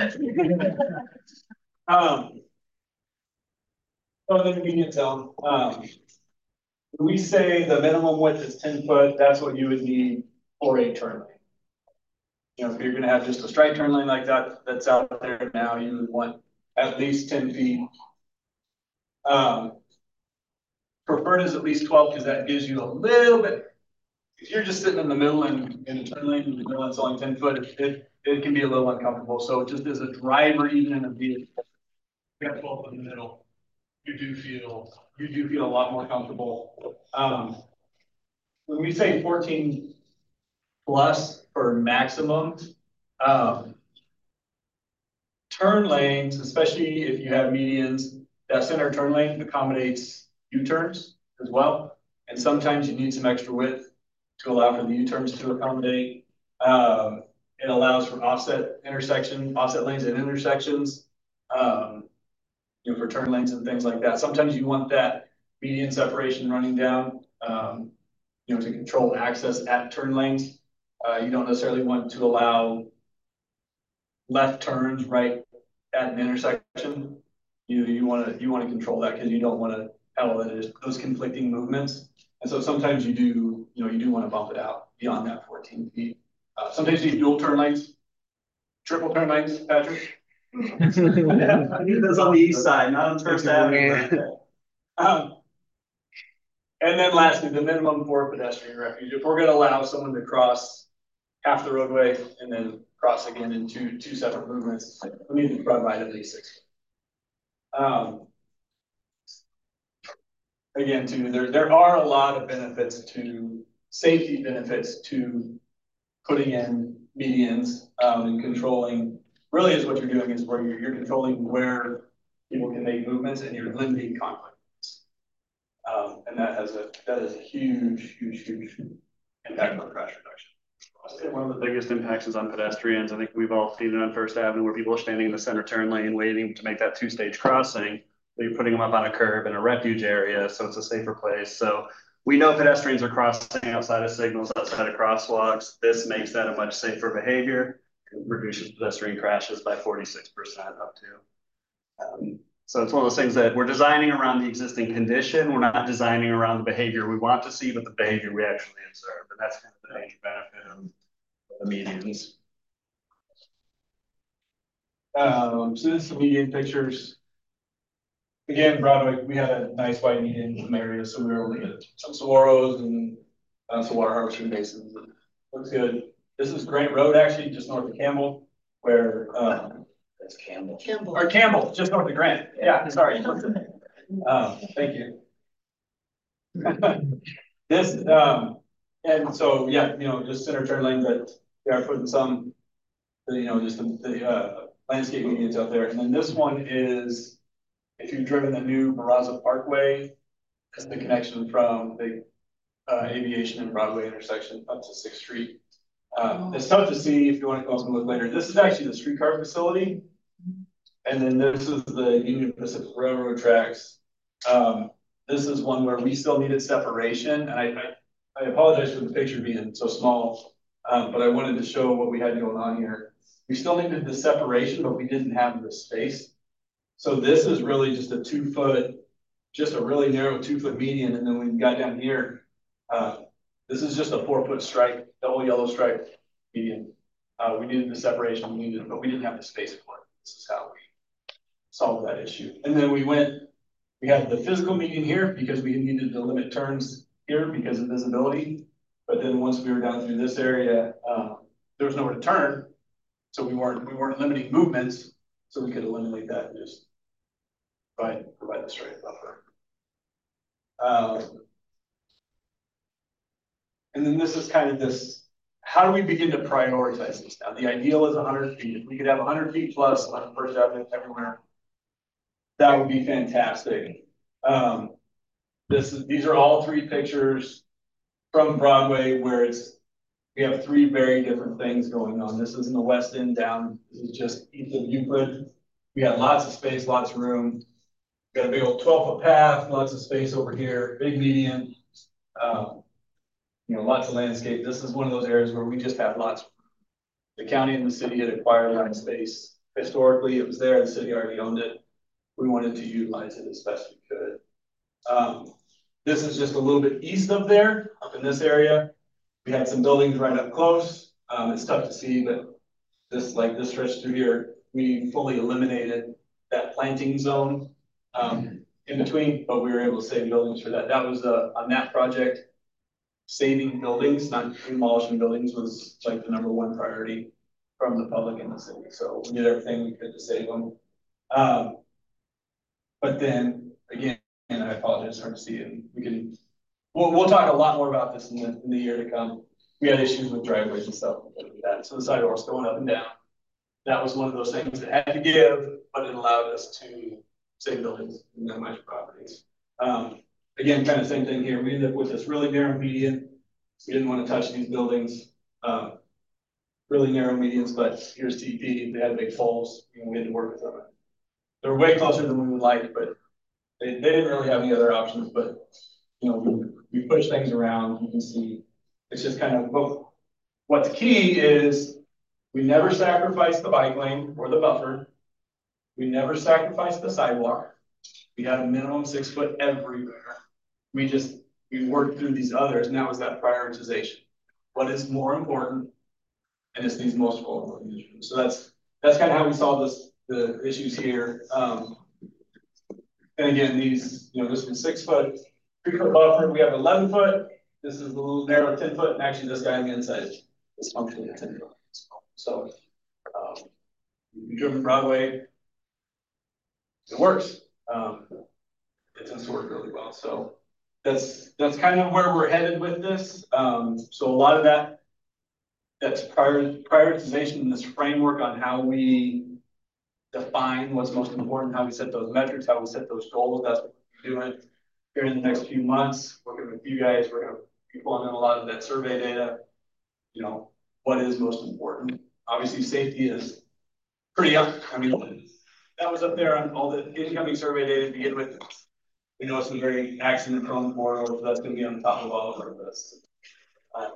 um, oh, the convenience zone. Um, when we say the minimum width is ten foot, that's what you would need for a turn lane. You know, if you're going to have just a straight turn lane like that that's out there now, you would want at least ten feet. Um, preferred is at least twelve because that gives you a little bit. If you're just sitting in the middle and in a turn lane and the it's only ten foot, it, it it can be a little uncomfortable. So just as a driver, even in a vehicle, you got twelve in the middle, you do feel you do feel a lot more comfortable. Um, when we say fourteen plus for maximum, um, turn lanes, especially if you have medians, that center turn lane accommodates U-turns as well. And sometimes you need some extra width to allow for the U-turns to accommodate. Um, it allows for offset intersection, offset lanes and intersections, um, you know, for turn lanes and things like that. Sometimes you want that median separation running down, um, you know, to control access at turn lanes. Uh, you don't necessarily want to allow left turns right at an intersection. You you want to you want to control that because you don't want to have all that, those conflicting movements. And so sometimes you do you know you do want to bump it out beyond that fourteen feet. Uh, sometimes you need dual turn lanes, triple turn lanes, Patrick. I need those on the east side, not on First Avenue. Um, and then lastly, the minimum for pedestrian refuge. If we're going to allow someone to cross half the roadway and then cross again in two, two separate movements, we need to provide at least six. Um, again, too, there, there are a lot of benefits to, safety benefits to putting in medians um, and controlling, really is what you're doing is where you're, you're controlling where people can make movements and you're limiting conflict. Um, and that has a, that is a huge, huge, huge impact on crash reduction. One of the biggest impacts is on pedestrians. I think we've all seen it on First Avenue where people are standing in the center turn lane waiting to make that two-stage crossing. You're putting them up on a curb in a refuge area, so it's a safer place. So we know pedestrians are crossing outside of signals, outside of crosswalks. This makes that a much safer behavior. It reduces pedestrian crashes by forty-six percent up to. Um, so it's one of those things that we're designing around the existing condition. We're not designing around the behavior we want to see, but the behavior we actually observe. And that's kind of the major benefit of the medians. Um, so this is some median pictures. Again, Broadway, we had a nice wide median in some areas, so we were able to get some saguaros and uh, some water harvesting basins. Looks good. This is Grant Road, actually, just north of Campbell, where um, that's Campbell. Campbell. Or Campbell, just north of Grant. Yeah, sorry. um, thank you. This um, and so yeah, you know, just center turn lanes that they are putting some, you know, just the, the uh, landscape medians out there. And then this one is, if you've driven the new Barraza Parkway, that's the connection from the uh, Aviation and Broadway intersection up to Sixth Street. Um, it's tough to see if you want to go and look later. This is actually the streetcar facility. And then this is the Union Pacific Railroad tracks. Um, this is one where we still needed separation. And I, I, I apologize for the picture being so small, um, but I wanted to show what we had going on here. We still needed the separation, but we didn't have the space. So this is really just a two foot, just a really narrow two foot median, and then when you got down here, uh, this is just a four foot stripe, double yellow stripe median. Uh, we needed the separation, we needed, but we didn't have the space for it. This is how we solved that issue. And then we went, we had the physical median here because we needed to limit turns here because of visibility. But then once we were down through this area, um, there was nowhere to turn. So we weren't, we weren't limiting movements. So we could eliminate that and just provide, provide the straight buffer. Um, and then this is kind of this, how do we begin to prioritize this now? The ideal is one hundred feet. If we could have one hundred feet plus on First Avenue everywhere, that would be fantastic. Um, this is, these are all three pictures from Broadway where it's, we have three very different things going on. This is in the West End down. This is just east of Euclid. We got lots of space, lots of room. We got a big old twelve foot path, lots of space over here, big median. Um, you know, lots of landscape. This is one of those areas where we just have lots. The county and the city had acquired land space. Historically, it was there. The city already owned it. We wanted to utilize it as best we could. Um, this is just a little bit east of there, up in this area. We had some buildings right up close. Um, it's tough to see, but this, like this stretch through here, we fully eliminated that planting zone um, in between, but we were able to save buildings for that. That was uh, on that project. Saving buildings, not demolishing buildings, was like the number one priority from the public in the city. So we did everything we could to save them. Um, but then again, and I apologize, it's hard to see it. We can, we'll, we'll talk a lot more about this in the, in the year to come. We had issues with driveways and stuff like that. So the sidewalks going up and down. That was one of those things that had to give, but it allowed us to save buildings and minimize properties. Um, Again, kind of same thing here. We ended up with this really narrow median. We didn't want to touch these buildings. Um, really narrow medians, but here's T P. They had big poles. You know, we had to work with them. They're way closer than we would like, but they, they didn't really have any other options. But you know, we, we push things around. You can see it's just kind of well, what's key is we never sacrifice the bike lane or the buffer. We never sacrifice the sidewalk. We had a minimum six foot everywhere. We just, we worked through these others, and that was that prioritization. What is more important, and it's these most vulnerable issues. So that's that's kind of how we solve this, the issues here. Um, and again, these, you know, this was six foot, three foot buffer. We have eleven foot. This is a little narrow ten foot, and actually this guy on the inside is functionally a ten foot. So, um, we driven Broadway. It works. Um, it tends to work really well. So. That's that's kind of where we're headed with this. Um, so a lot of that, that's prior, prioritization in this framework on how we define what's most important, how we set those metrics, how we set those goals. That's what we're doing here in the next few months. Working with you guys, we're going to be pulling in a lot of that survey data. You know, what is most important? Obviously, safety is pretty up. I mean, that was up there on all the incoming survey data to begin with. We know some very accident prone corridors, so that's going to be on top of all of our lists. Um,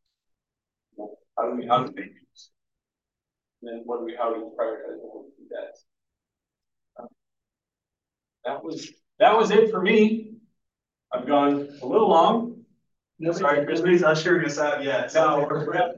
how do we, how do we use? And then what do we, how do we prioritize what we do that? Um, that was, that was it for me. I've gone a little long. No, sorry, Chris, please, not sure us out yet. No, we're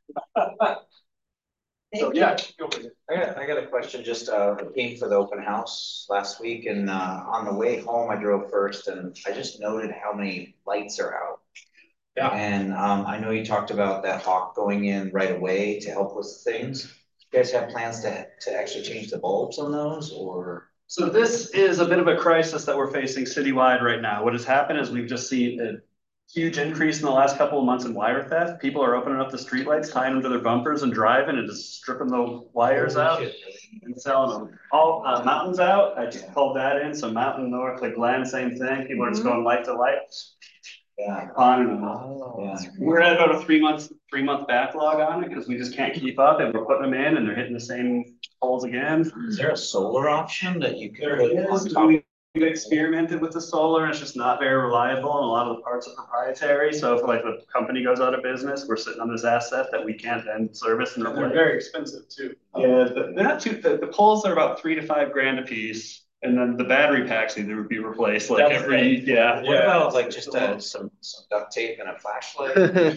So yeah, go for it. I got, I got a question. Just uh, came for the open house last week, and uh, on the way home, I drove first, and I just noted how many lights are out. Yeah. And um, I know you talked about that hawk going in right away to help with things. You guys have plans to to actually change the bulbs on those, or? So this is a bit of a crisis that we're facing citywide right now. What has happened is we've just seen a huge increase in the last couple of months in wire theft. People are opening up the streetlights, tying them to their bumpers and driving and just stripping the wires out and selling them. All uh, Mountain's out. I just called that in. So Mountain North, like Glen, same thing. People are just going light to light. Yeah. On and on. Yeah. We're at about a three months, three month backlog on it because we just can't keep up, and we're putting them in and they're hitting the same holes again. Is there a solar option that you could There put is. on top? We, We've experimented with the solar, and it's just not very reliable, and a lot of the parts are proprietary, so if like the company goes out of business, we're sitting on this asset that we can't then service and And they're replace. very expensive too. Yeah, but they're not too, the, the poles are about three to five grand a piece, and then the battery packs need to be replaced like That's every, yeah. What about like just uh, some, some duct tape and a flashlight?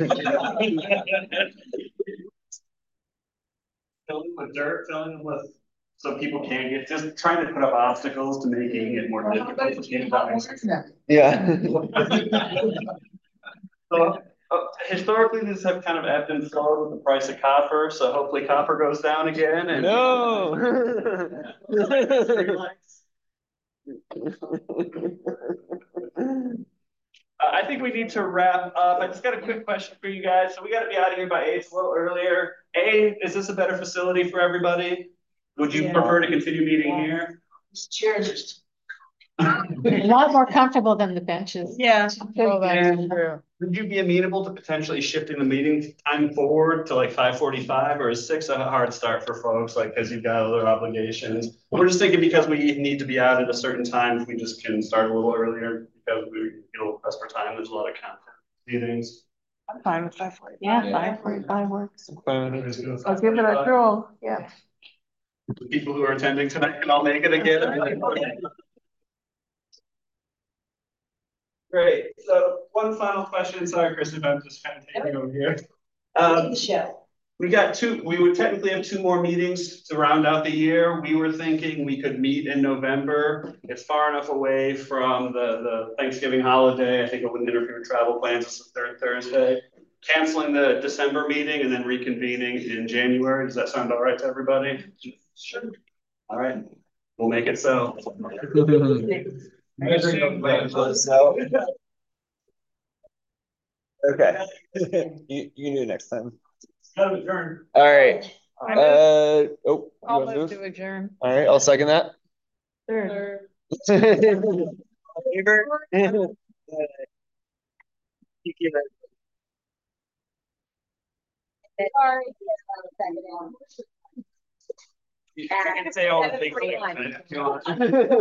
Filling them with dirt, filling them with, so people can't get, just trying to put up obstacles to making it more difficult. to get that makes sense. Yeah. So, uh, historically, these have kind of ebbed and flowed with the price of copper, so hopefully copper goes down again and. No. Uh, I think we need to wrap up. I just got a quick question for you guys. So we got to be out of here by eight, a little earlier. A, is this a better facility for everybody? Would you Yeah. prefer to continue meeting here? Chairs A lot more comfortable than the benches. Yeah. Well, that's And would you be amenable to potentially shifting the meeting time forward to like five forty-five, or is six a hard start for folks, like, because you've got other obligations? We're just thinking because we need to be out at a certain time, if we just can start a little earlier, because we get a little pressed for time, there's a lot of content meetings. I'm fine with five forty. Yeah, five forty-five works. I'll give it a go, yeah. The people who are attending tonight can all make it again. Great, so one final question, sorry, Chris, if I'm just kind of taking over here. Um, we got two, we would technically have two more meetings to round out the year. We were thinking we could meet in November. It's far enough away from the, the Thanksgiving holiday. I think it wouldn't interfere with travel plans. It's the third Thursday. Canceling the December meeting and then reconvening in January. Does that sound all right to everybody? Sure. All right, we'll make it so. So. Okay. You, you can do it next time. Got to adjourn. All right. Uh, oh. you I'll wanna move move? to adjourn. All right, I'll second that. Third. Favor? Sorry. You can say all the things.